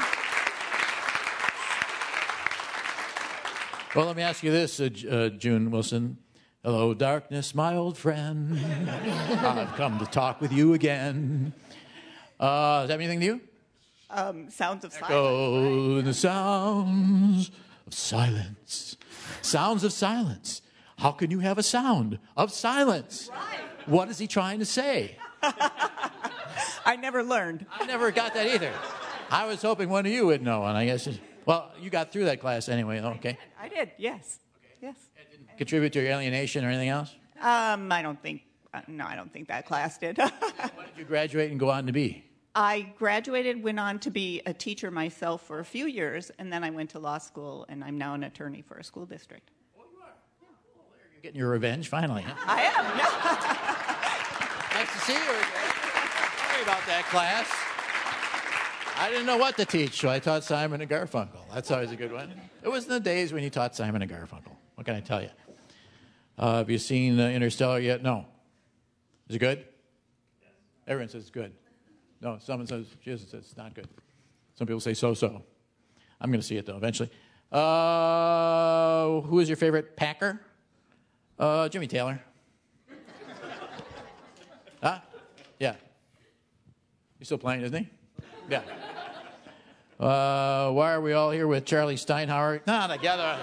Well, let me ask you this, uh, uh, June Wilson. Hello, darkness, my old friend. I've come to talk with you again. Uh, does that mean anything to you? Um, sounds of silence. Echo the sounds of silence. Sounds of silence. How can you have a sound of silence? Right. What is he trying to say? I never learned. I never got that either. I was hoping one of you would know, and I guess, it, well, you got through that class anyway, okay? I did, yes. Yes. Contribute to your alienation or anything else? Um, I don't think, uh, no, I don't think that class did. What did you graduate and go on to be? I graduated, went on to be a teacher myself for a few years, and then I went to law school, and I'm now an attorney for a school district. Oh, you are? You're getting your revenge, finally, huh? I am, yeah. Nice to see you again. Sorry about that class. I didn't know what to teach, so I taught Simon and Garfunkel. That's always a good one. It was in the days when you taught Simon and Garfunkel. What can I tell you? Uh, have you seen uh, Interstellar yet? No. Is it good? Yes. Everyone says it's good. No, someone says, Jesus says it's not good. Some people say so-so. I'm going to see it, though, eventually. Uh, who is your favorite Packer? Uh, Jimmy Taylor. Huh? Yeah. He's still playing, isn't he? Yeah. Uh, why are we all here with Charlie Steinhauer? No, together.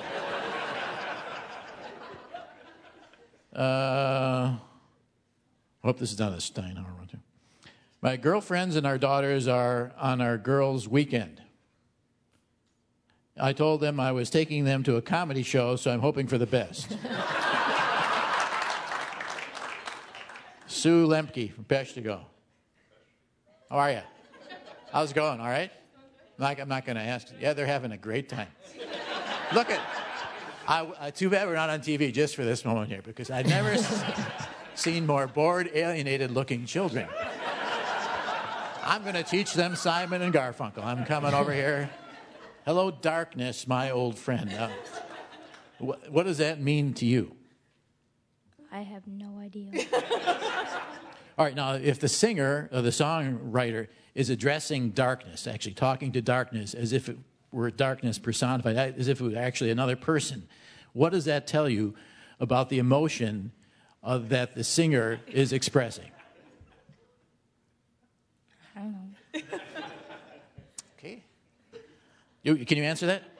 Uh, I hope this is not a Steinhauer one, too. My girlfriends and our daughters are on our girls' weekend. I told them I was taking them to a comedy show, so I'm hoping for the best. Sue Lemke from Peshtigo. How are you? How's it going? All right? I'm not, I'm not going to ask. Yeah, they're having a great time. Look at... I, I, too bad we're not on T V just for this moment here, because I've never s- seen more bored, alienated-looking children. I'm going to teach them Simon and Garfunkel. I'm coming over here. Hello, darkness, my old friend. Uh, wh- what does that mean to you? I have no idea. All right, now, if the singer or the songwriter is addressing darkness, actually talking to darkness as if it were darkness personified, as if it was actually another person, what does that tell you about the emotion uh, that the singer is expressing? I don't know. Okay. You, can you answer that?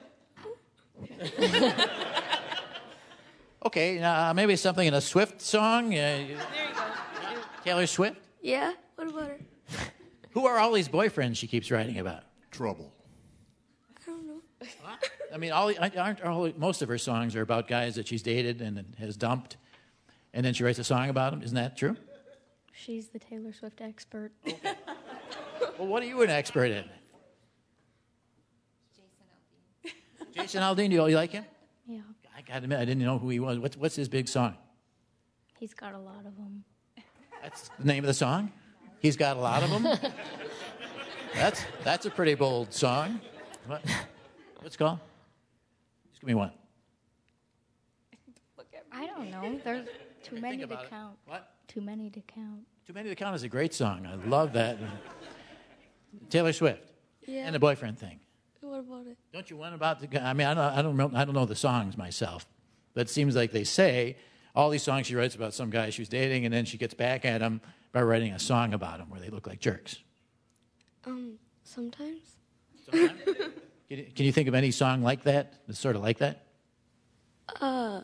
Okay, uh, maybe something in a Swift song? Uh, There you go. Taylor Swift? Yeah? What about her? Who are all these boyfriends she keeps writing about? Trouble. I don't know. I mean, all, aren't all, most of her songs are about guys that she's dated and has dumped. And then she writes a song about him. Isn't that true? She's the Taylor Swift expert. Well, what are you an expert in? Jason Aldean. Do you, you like him? Yeah. I got to admit, I didn't know who he was. What's, what's his big song? He's got a lot of them. That's the name of the song? He's got a lot of them? that's that's a pretty bold song. What? What's it called? Just give me one. I don't know. There's too many to about it. count. What? Too many to count. Too Many to Count is a great song. I love that. Taylor Swift. Yeah. And the boyfriend thing. What about it? Don't you want about the? I mean, I don't, I don't know. I don't know the songs myself, but it seems like they say all these songs she writes about some guy she was dating, and then she gets back at him by writing a song about him where they look like jerks. Um, sometimes. Sometimes? Can you, can you think of any song like that? That's sort of like that. Uh,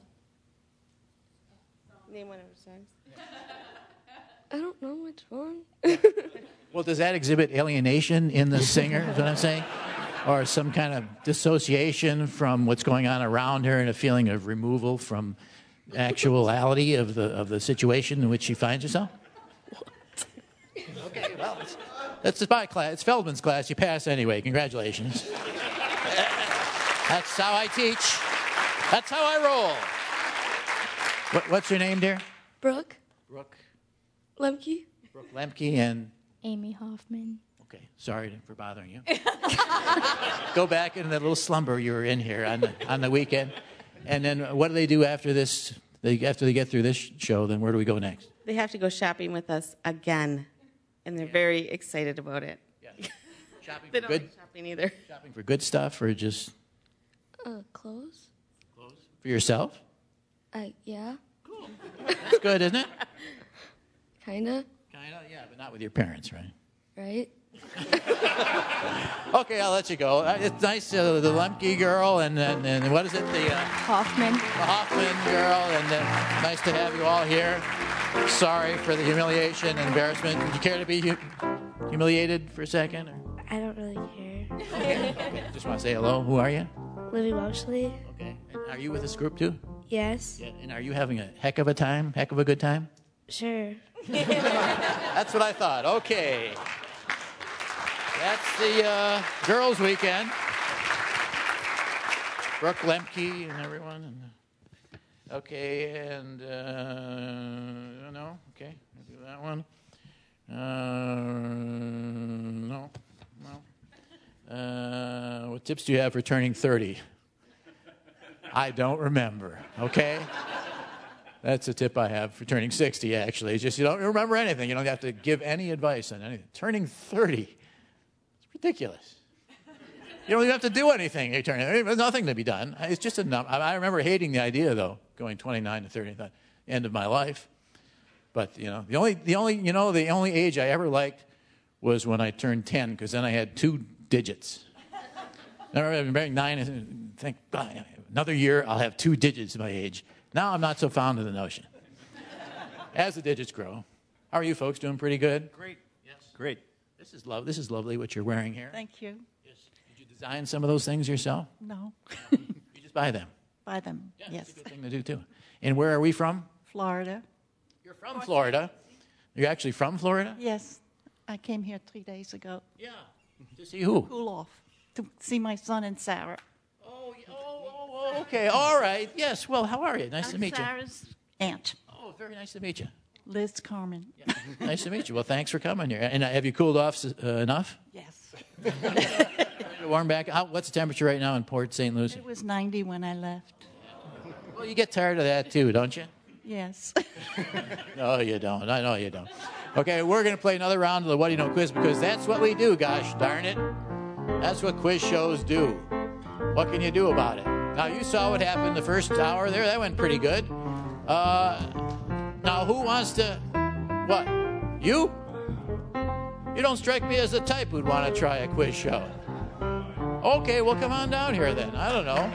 Name one of her songs. I don't know which one. Well, does that exhibit alienation in the singer? Is what I'm saying, or some kind of dissociation from what's going on around her, and a feeling of removal from actuality of the of the situation in which she finds herself? Okay, well, it's, that's my class. It's Feldman's class. You pass anyway. Congratulations. That's how I teach. That's how I roll. What, what's your name, dear? Brooke. Brooke. Lemke. Brooke Lemke and. Amy Hoffman. Okay, sorry for bothering you. Go back in that little slumber you were in here on the, on the weekend. And then what do they do after this? They, after they get through this show, then where do we go next? They have to go shopping with us again, and they're very excited about it. Yeah. Shopping they for don't good like shopping either. Shopping for good stuff, or just Uh, clothes. for yourself? I yeah. That's good, isn't it? Kinda. Kinda, yeah, but not with your parents, right? Right. Okay, I'll let you go. Uh, It's nice, uh, the Lemke girl, and, and and what is it, the uh, Hoffman. the Hoffman girl, and uh, nice to have you all here. Sorry for the humiliation and embarrassment. Would you care to be hu- humiliated for a second? Or? I don't really care. Okay. Just want to say hello. Who are you? Livy Walshley. Okay. And are you with this group too? Yes. Yeah. And are you having a heck of a time? Heck of a good time? Sure. That's what I thought. Okay. That's the uh, girls' weekend. Brooke Lemke and everyone. And, uh, okay, and uh, no, okay, I'll do that one. Uh, no, no. Uh, what tips do you have for turning thirty? I don't remember. Okay. That's a tip I have for turning sixty, actually. It's just you don't remember anything. You don't have to give any advice on anything. Turning thirty, it's ridiculous. You don't even have to do anything. You turn, there's nothing to be done. It's just a number. I remember hating the idea, though, going twenty-nine to thirty, the end of my life. But, you know, the only, the only, you know, the only age I ever liked was when I turned ten, because then I had two digits. I remember being nine and think, God, another year I'll have two digits my age. Now I'm not so fond of the notion. As the digits grow. How are you folks? Doing pretty good? Great. Yes. Great. This is love. This is lovely what you're wearing here. Thank you. Yes. Did you design some of those things yourself? No. You just buy them. Buy them. Yeah, yes. That's a good thing to do too. And where are we from? Florida. You're from Florida. You're actually from Florida? Yes. I came here three days ago. Yeah. To see who? Cool off. To see my son and Sarah. Oh, oh, oh, okay. All right. Yes. Well, how are you? Nice I'm to meet Sarah's you. aunt. Oh, very nice to meet you. Liz Carmen. Yeah. Nice to meet you. Well, thanks for coming here. And uh, have you cooled off uh, enough? Yes. Ready to warm back? How, what's the temperature right now in Port Saint Lucie? It was ninety when I left. Well, you get tired of that too, don't you? Yes. No, you don't. I know you don't. Okay, we're going to play another round of the What Do You Know quiz, because that's what we do, gosh darn it. That's what quiz shows do. What can you do about it? Now, you saw what happened the first hour there. That went pretty good. Uh, now, who wants to... What? You? You don't strike me as the type who'd want to try a quiz show. Okay, well, come on down here then. I don't know.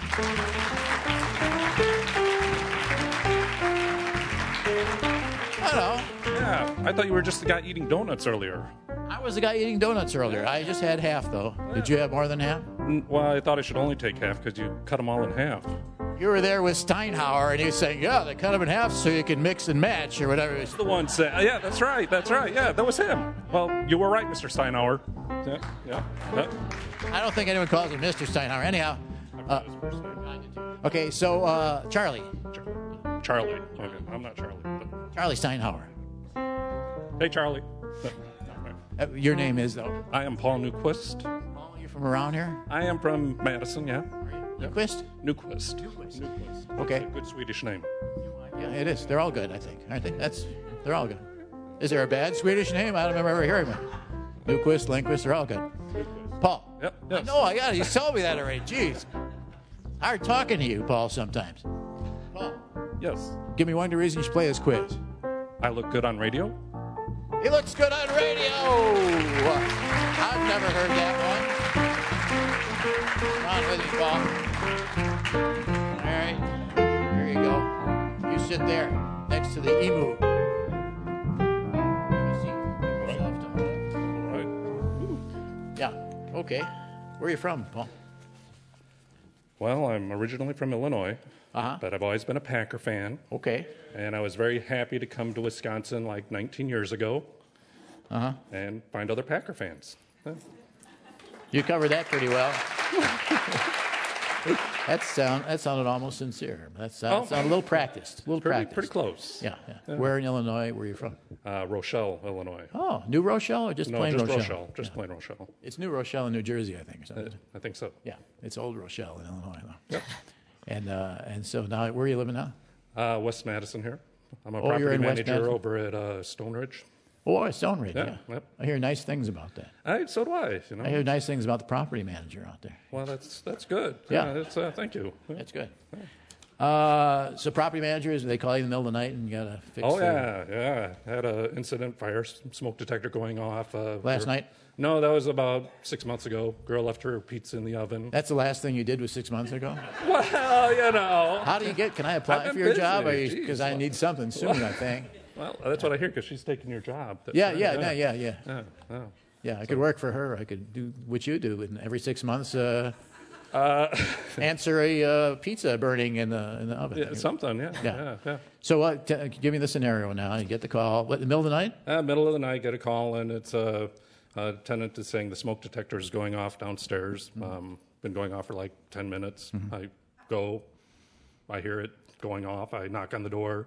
I don't know. Yeah, I thought you were just the guy eating donuts earlier. I was the guy eating donuts earlier. I just had half, though. Did you have more than half? Well, I thought I should only take half because you cut them all in half. You were there with Steinhauer, and he was saying, "Yeah, they cut them in half so you can mix and match or whatever." The one said, "Yeah, that's right, that's right. Yeah, that was him." Well, you were right, Mister Steinhauer. Yeah, yeah. yeah. I don't think anyone calls him Mister Steinhauer. Anyhow, uh, okay. So uh, Charlie, Charlie. Okay, I'm not Charlie. But... Charlie Steinhauer. Hey, Charlie. Uh, your name is though. I am Paul Newquist. Paul, you're from around here? I am from Madison. Yeah. Newquist? Newquist. Newquist. Newquist. Okay. It's a good Swedish name. Yeah, it is. They're all good, I think, aren't they? That's they're all good. Is there a bad Swedish name? I don't remember ever hearing one. Newquist, Lindquist, they're all good. Paul. Yep. Yes. No, I got it. You told me that already. Jeez. Hard talking to you, Paul, sometimes. Paul. Yes. Give me one good reason you should play this quiz. I look good on radio. He looks good on radio. I've never heard that one. Come on with me, Paul. All right. Here you go. You sit there next to the emu. Yeah. Okay. Where are you from, Paul? Well, I'm originally from Illinois, uh-huh. but I've always been a Packer fan. Okay. And I was very happy to come to Wisconsin like nineteen years ago uh-huh. and find other Packer fans. Yeah. You covered that pretty well. that, sound, that sounded almost sincere. That sounded, oh, sounded a little practiced. A little pretty, practiced. Pretty close. Yeah, yeah, yeah. Where in Illinois were you from? Uh, Rochelle, Illinois. Oh, New Rochelle or just no, plain just Rochelle? Rochelle? Just yeah. plain Rochelle. It's New Rochelle in New Jersey, I think. Or something. Uh, I think so. Yeah, it's Old Rochelle in Illinois, though. Yep. And uh, and so now, where are you living now? Uh, West Madison here. I'm a oh, property you're in manager over at uh, Stone Ridge. Oh, Stone Ridge, yeah. yeah. Yep. I hear nice things about that. I, so do I. You know. I hear nice things about the property manager out there. Well, that's that's good. Yeah, yeah that's, uh, thank you. Yeah. That's good. Yeah. Uh, so property managers, they call you in the middle of the night and you got to fix Oh, the... yeah, yeah. I had an incident, fire smoke detector going off. Uh, Last for, night? No, that was about six months ago. Girl left her pizza in the oven. That's the last thing you did was six months ago? Well, you know. How do you get, can I apply for your busy. job? Because Because I need something soon, I think. Well, that's what I hear because she's taking your job. That's yeah, right. yeah, yeah, yeah, yeah. Yeah, yeah. yeah I could work for her. I could do what you do. And every six months, uh, uh, answer a uh, pizza burning in the in the oven. Yeah, something, yeah. Yeah. yeah, yeah. So uh, t- give me the scenario now. You get the call. What, in the middle of the night? Uh, middle of the night, get a call, and it's a, a tenant is saying the smoke detector is going off downstairs. Mm-hmm. Um, been going off for like ten minutes. Mm-hmm. I go, I hear it going off. I knock on the door,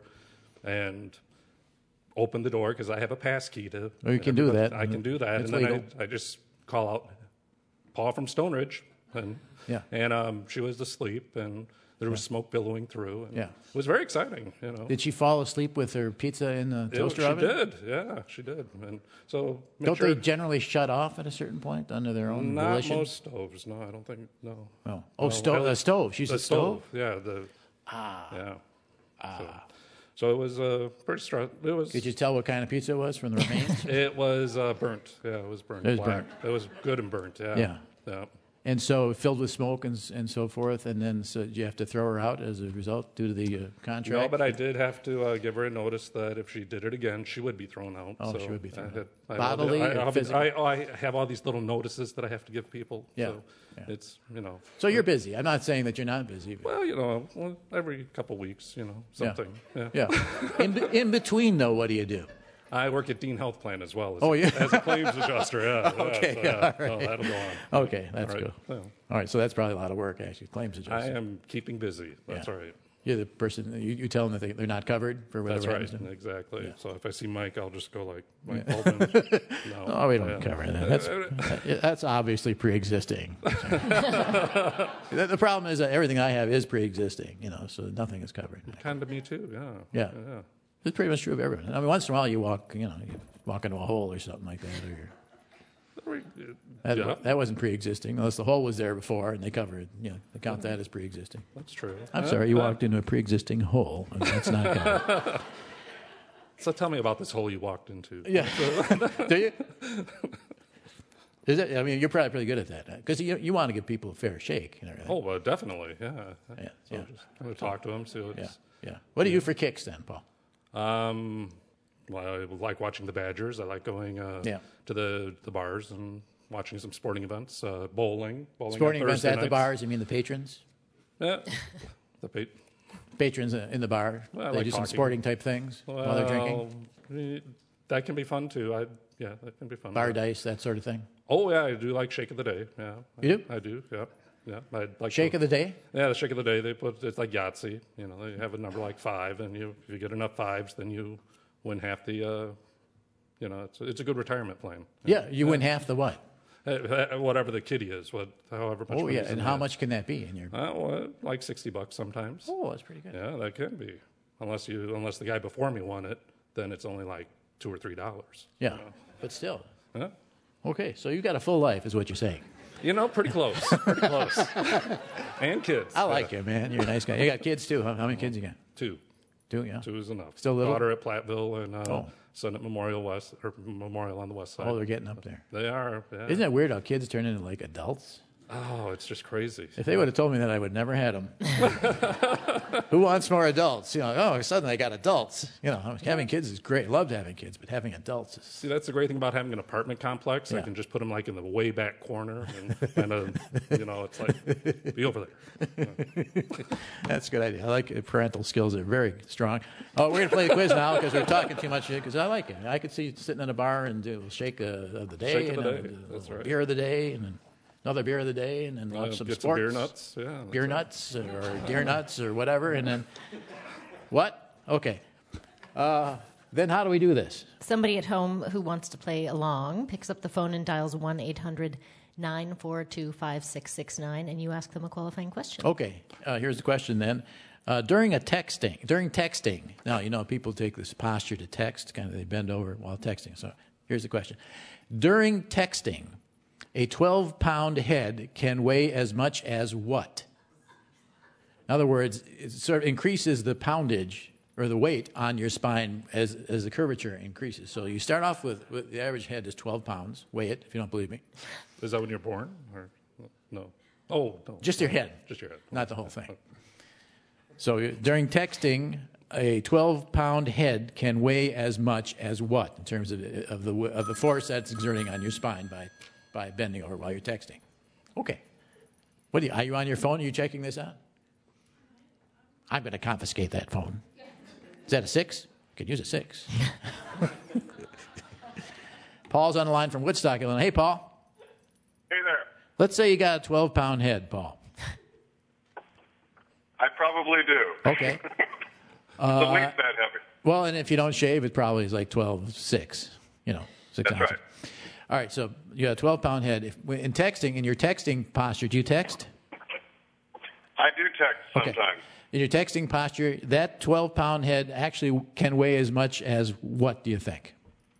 and open the door because I have a pass key to. Oh, you can do that. I can do that, It's and then legal. I, I just call out, Paul from Stone Ridge, and yeah, and um, she was asleep, and there was yeah. smoke billowing through. And yeah, it was very exciting. You know, did she fall asleep with her pizza in the toaster it, she oven? She did. Yeah, she did. And so don't sure they generally shut off at a certain point under their own Not volition? most stoves. No, I don't think. No. Oh, oh, no, stove. The stove. She's the a stove. stove. Yeah. The. Ah. Yeah. Ah. So, So it was uh, pretty strong. It was. Could you tell what kind of pizza it was from the remains? It was uh, burnt. Yeah, it was burnt. It was black. burnt. It was good and burnt. Yeah. Yeah. Yeah. And so filled with smoke and and so forth, and then so did you have to throw her out as a result due to the uh, contract? No, but I did have to uh, give her a notice that if she did it again, she would be thrown out. Oh, so she would be thrown I had, out. I Bodily had, or I, physical? I, I have all these little notices that I have to give people. Yeah. So yeah. It's, you know. So you're busy. I'm not saying that you're not busy. But... Well, you know, well, every couple weeks, you know, something. Yeah. Yeah. yeah. In, in between, though, what do you do? I work at Dean Health Plan as well as, oh, a, yeah. as a claims adjuster. Yeah. okay. Yeah, so, yeah. All right. So that'll go on. Okay, that's all right. good. Yeah. All right, so that's probably a lot of work, actually, claims adjuster. I am keeping busy. That's yeah. right. You're the person, you, you tell them that they, they're not covered for whatever That's right, exactly. Yeah. So if I see Mike, I'll just go like, Mike yeah. Baldwin. No, oh, we don't yeah. cover that. That's, that's obviously pre-existing. the, the problem is that everything I have is pre-existing, you know, so nothing is covered. Kind of me too, yeah. Yeah. yeah. It's pretty much true of everyone. I mean, once in a while you walk, you know, you walk into a hole or something like that, or you're... That, yeah. that wasn't pre-existing, unless the hole was there before and they covered it. You know, they count that as pre-existing. That's true. I'm uh, sorry, you uh, walked into a pre-existing hole. I mean, that's not covered. So tell me about this hole you walked into. Yeah. Do you? Is it? I mean, you're probably pretty good at that because you you want to give people a fair shake and everything. Oh, uh, definitely, yeah. Yeah. So yeah. just kind of talk to them, see what's. Yeah. Yeah. What do you do for kicks then, Paul? Um, well, I like watching the Badgers. I like going uh, yeah. to the, the bars and watching some sporting events, uh, bowling. bowling Sporting events at nights. the bars? You mean the patrons? Yeah. The pa- patrons in the bar, Well, I they like do some talking. sporting type things well, while they're drinking? eh, That can be fun too. I yeah, that can be fun. Bar dice, that sort of thing. Oh yeah, I do like shake of the day. Yeah, You I, do? I do. Yeah, yeah. I like Shake the, of the day? Yeah, the shake of the day. They put it's like Yahtzee. You know, they have a number like five, and you if you get enough fives, then you win half the. Uh, you know, it's it's a good retirement plan. Yeah, you win half the what? Uh, uh, whatever the kitty is, what however much. Oh money's yeah, in and how that. much can that be in your? Uh, well, like sixty bucks sometimes. Oh, that's pretty good. Yeah, that can be. Unless you unless the guy before me won it, then it's only like two or three dollars. Yeah, You know? but still. Huh? Okay, so you got a full life, is what you're saying. You know, pretty close. Pretty close. And kids. I like Yeah. you, man. You're a nice guy. You got kids too, huh? How many kids you got? Two. Two, yeah. Two is enough. Still little? Daughter at Platteville and uh, Oh. son at Memorial West or Memorial on the west side. Oh, they're getting up there. They are. Yeah. Isn't it weird how kids turn into like adults? Oh, it's just crazy. If they would have told me that, I would never had them. Who wants more adults? You know, oh, suddenly I got adults. You know, having kids is great. Loved having kids, but having adults is. See, that's the great thing about having an apartment complex. I Yeah. can just put them like in the way back corner, and, and uh, you know, it's like be over there. That's a good idea. I like it. Parental skills are very strong. Oh, we're going to play the quiz now because we're talking too much. Because I like it. I could see you sitting in a bar and do a shake uh, of the day, Shake of the and day. then a That's right. beer of the day, and then another beer of the day, and then Uh, watch some get some sports. beer nuts. Yeah, that's beer right. nuts or deer nuts or whatever, and then what? Okay. Uh, then how do we do this? Somebody at home who wants to play along picks up the phone and dials one eight hundred nine four two five six six nine, and you ask them a qualifying question. Okay, uh, here's the question then. Uh, during a texting, during texting, now, you know, people take this posture to text, kind of they bend over while texting. So here's the question. During texting, a twelve-pound head can weigh as much as what? In other words, it sort of increases the poundage or the weight on your spine as, as the curvature increases. So you start off with, with the average head is twelve pounds. Weigh it if you don't believe me. Is that when you're born, or no? Oh, no. Just your head. Just your head. Not the whole thing. So you- during texting, a twelve-pound head can weigh as much as what in terms of, of the of the force that's exerting on your spine by by bending over while you're texting? Okay. What do you, are you on your phone? Are you checking this out? I'm going to confiscate that phone. Is that a six? Could use a six. Paul's on the line from Woodstock, Illinois. Hey, Paul. Hey there. Let's say you got a twelve-pound head, Paul. I probably do. Okay. the Uh, least that heavy. Well, and if you don't shave, it probably is like twelve six. You know, six That's ounces. right. All right, so you got a twelve-pound head. If, in texting, in your texting posture, do you text? I do text sometimes. Okay. In your texting posture, that twelve-pound head actually can weigh as much as what, do you think?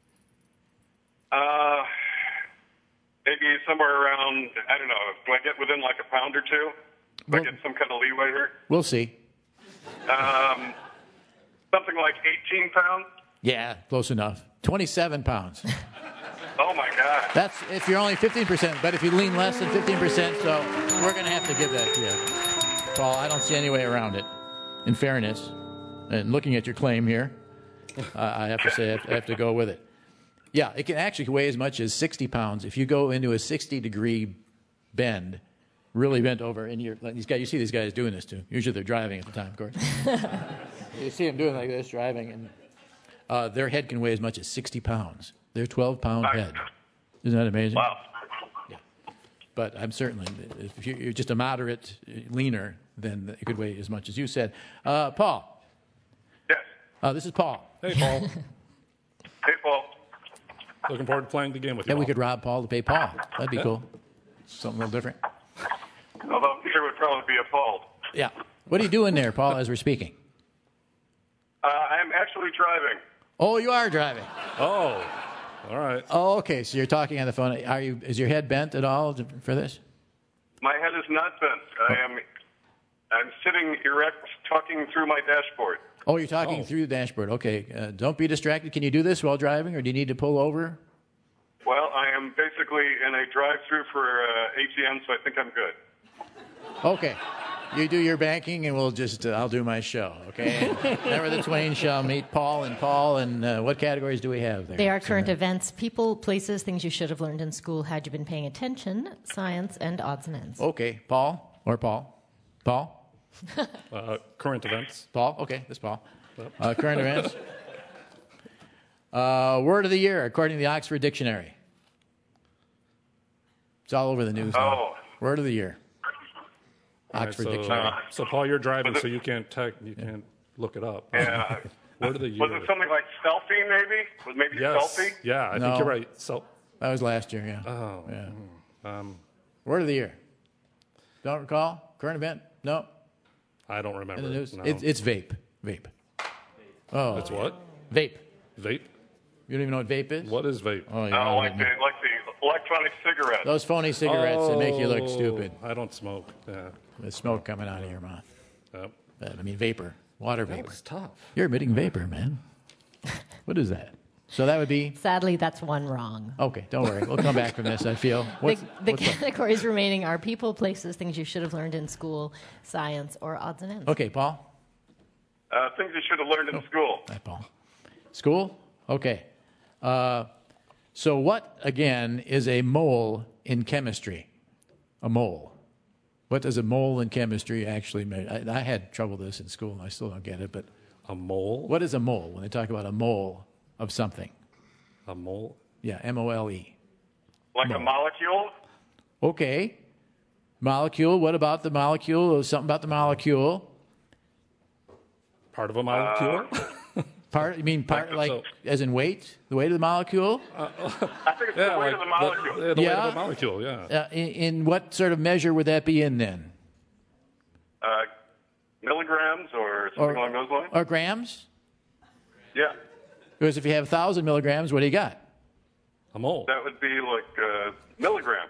Uh, maybe somewhere around, I don't know, do I get within like a pound or two? Do Well- I get some kind of leeway here? We'll see. Um, something like eighteen pounds? Yeah, close enough. twenty-seven pounds. Oh, my God. That's if you're only fifteen percent, but if you lean less than fifteen percent, so we're going to have to give that to you. Paul, I don't see any way around it. In fairness, and looking at your claim here, uh, I have to say I have, I have to go with it. Yeah, it can actually weigh as much as sixty pounds. If you go into a sixty-degree bend, really bent over, and you're, these guys, you see these guys doing this too. Usually they're driving at the time, of course. You see them doing like this, driving, and uh, their head can weigh as much as sixty pounds. Their twelve-pound head. Isn't that amazing? Wow. Yeah. But I'm certainly, if you- you're just a moderate leaner, then it could weigh as much as you said. Uh, Paul. Yes. Uh, this is Paul. Hey, Paul. Hey, Paul. Looking forward to playing the game with you. Yeah, we Paul. could rob Paul to pay Paul. That'd be cool. Something a little different. Although Peter would probably be appalled. Yeah. What are you doing there, Paul, as we're speaking? Uh, I'm actually driving. Oh, you are driving. Oh, all right. Oh, okay. So you're talking on the phone. Are you? Is your head bent at all to- for this? My head is not bent. I am. I'm sitting erect, talking through my dashboard. Oh, you're talking Oh. through the dashboard. Okay. Uh, don't be distracted. Can you do this while driving, or do you need to pull over? Well, I am basically in a drive-through for uh, A T M, so I think I'm good. Okay. You do your banking, and we'll just, uh, I'll do my show, okay? Never the twain shall meet. Paul and Paul, and uh, what categories do we have there? They are current events, people, places, things you should have learned in school had you been paying attention, science, and odds and ends. Okay. Paul or Paul? Paul? Uh, current events. Paul? Okay, that's Paul. Yep. Uh, current events. Uh, word of the year, according to the Oxford Dictionary. It's all over the news now. Oh. Word of the year. All right, Oxford so, Dictionary. uh, so, Paul, you're driving, Was it- so you can't tech, you can't look it up. Yeah. Word of the year. Was it something like selfie, maybe? Was maybe Yes. selfie? Yeah, I No. think you're right. So, That was last year, yeah. oh, Yeah. um, Word of the year. Don't recall? Current event? No. I don't remember. In the news? No. It's, it's vape. Vape. Oh. It's what? Vape. Vape? You don't even know what vape is? What is vape? Oh, Oh, yeah. like the, like the electronic cigarette. Those phony cigarettes that make you look Oh, stupid. I don't smoke. Yeah. With smoke coming out of your mouth. Yep. But, I mean, vapor. Water That vapor. was tough. You're emitting vapor, man. What is that? So that would be... Sadly, that's one wrong. Okay, don't worry. We'll come back from this, I feel. What's, the the what's up? categories remaining are people, places, things you should have learned in school, science, or odds and ends. Okay, Paul. Uh, things you should have learned in school. Hi, Paul. School? Okay. Uh, so what, again, is a mole in chemistry? A mole. What does a mole in chemistry actually mean? I, I had trouble with this in school, and I still don't get it, but... A mole? What is a mole when they talk about a mole of something? A mole? Yeah, M O L E. Like Mole. a molecule? Okay. Molecule. What about the molecule? Something about the molecule. Part of a molecule? Uh, Part. You mean part Like, like, so- as in weight? The weight of the molecule? I think it's yeah, the weight like of the molecule. The, the weight Yeah. of a molecule, yeah. Uh, in, in what sort of measure would that be in then? Uh, milligrams or something Or, along those lines? or grams? Yeah. Because if you have one thousand milligrams, what do you got? A mole. That would be like uh, milligram.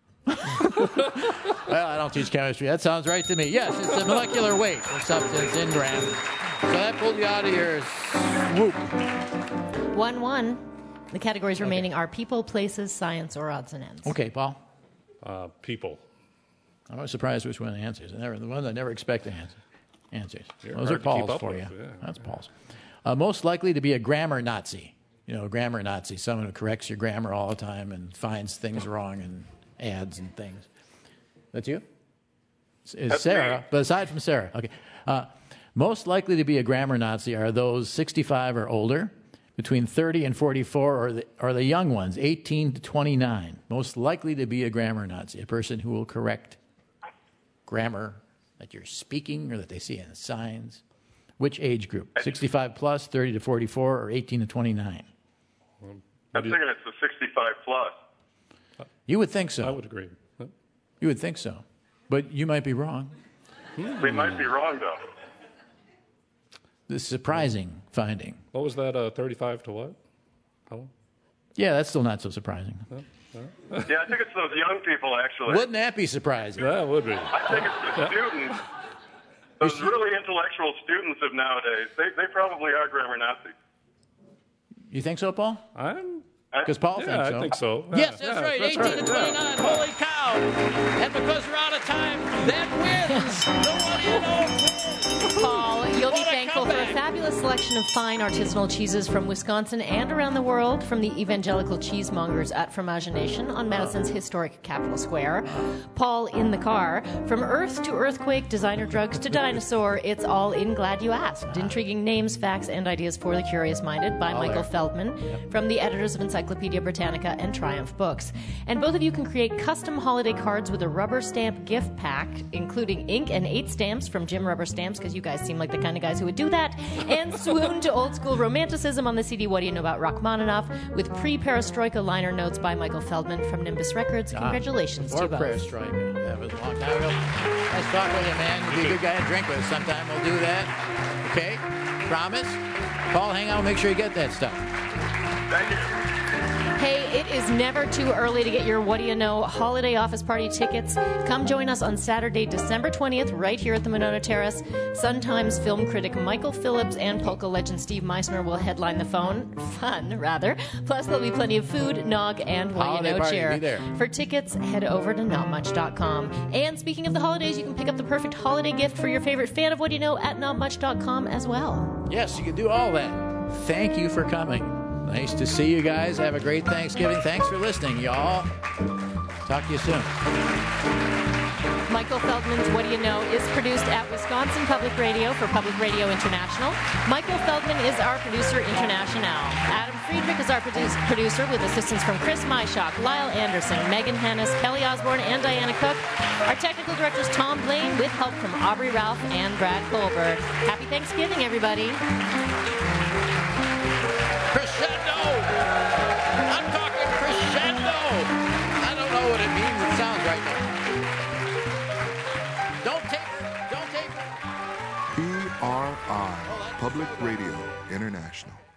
Well, I don't teach chemistry. That sounds right to me. Yes, it's the molecular weight of substance in grams. So that pulled you out of your swoop. One one. The categories remaining are people, places, science, or odds and ends. Okay, Paul. Uh, people. I'm not surprised which one the answers. I never, the ones I never expect to answer. Answers. You're Those hard are to keep Paul's up for with, you. yeah. That's Paul's. Uh, most likely to be a grammar Nazi. You know, a grammar Nazi, someone who corrects your grammar all the time and finds things wrong in ads and things. That's you? Is That's Sarah? me. But aside from Sarah, okay. Uh, most likely to be a grammar Nazi are those sixty-five or older, between thirty and forty-four, or the, or the young ones, eighteen to twenty-nine. Most likely to be a grammar Nazi, a person who will correct grammar that you're speaking or that they see in signs. Which age group? sixty-five plus, thirty to forty-four, or eighteen to twenty-nine? I'm thinking it's the sixty-five plus. You would think so. I would agree. You would think so. But you might be wrong. They might be wrong, though. This is a surprising finding. What was that, uh, thirty-five to what? How long? Yeah, that's still not so surprising. Huh? Huh? Yeah, I think it's those young people, actually. Wouldn't that be surprising? That would be. I think it's the students. Those really intellectual students of nowadays, they, they probably are grammar Nazis. You think so, Paul? I'm. Because Paul yeah, thinks so. I think so. Yeah, Yes, that's yeah, right. that's eighteen to right, twenty-nine. Holy cow. And because we're out of time, that wins the What Do You Know? Paul, you'll be What a thankful for a comeback. fabulous selection of fine artisanal cheeses from Wisconsin and around the world from the evangelical cheesemongers at Fromagination on Madison's historic Capitol Square. Paul in the car. From Earth to Earthquake, designer drugs to dinosaur, it's all in Glad You Asked. Intriguing names, facts, and ideas for the curious minded by All Michael there. Feldman from the editors of Encyclopedia Britannica and Triumph Books. And both of you can create custom holiday cards with a rubber stamp gift pack, including ink and eight stamps from Jim Rubber Stamps, because you guys seem like the kind of guys who would do that, and swoon to old school romanticism on the C D What Do You Know About Rachmaninoff with pre-perestroika liner notes by Michael Feldman from Nimbus Records. Congratulations Ah, to or both. perestroika. That was a long time ago. Nice talking with you, man. You'd be a good guy to drink with. Sometime we'll do that. Okay? Promise? Paul, hang out. Make sure you get that stuff. Thank you. Hey, it is never too early to get your What Do You Know holiday office party tickets. Come join us on Saturday, December twentieth, right here at the Monona Terrace. Sun-Times film critic Michael Phillips and polka legend Steve Meisner will headline the phone. Fun, rather. Plus, there'll be plenty of food, nog, and What Holiday Do You Know party, cheer. be there. For tickets, head over to not much dot com. And speaking of the holidays, you can pick up the perfect holiday gift for your favorite fan of What Do You Know at not much dot com as well. Yes, you can do all that. Thank you for coming. Nice to see you guys. Have a great Thanksgiving. Thanks for listening, y'all. Talk to you soon. Michael Feldman's What Do You Know is produced at Wisconsin Public Radio for Public Radio International. Michael Feldman is our producer international. Adam Friedrich is our produ- producer with assistance from Chris Myshock, Lyle Anderson, Megan Hannes, Kelly Osborne, and Diana Cook. Our technical director is Tom Blaine with help from Aubrey Ralph and Brad Colbert. Happy Thanksgiving, everybody. Crescendo! I'm talking crescendo! I don't know what it means. It sounds right though. Don't taper! Don't taper! P R I, Public Radio International.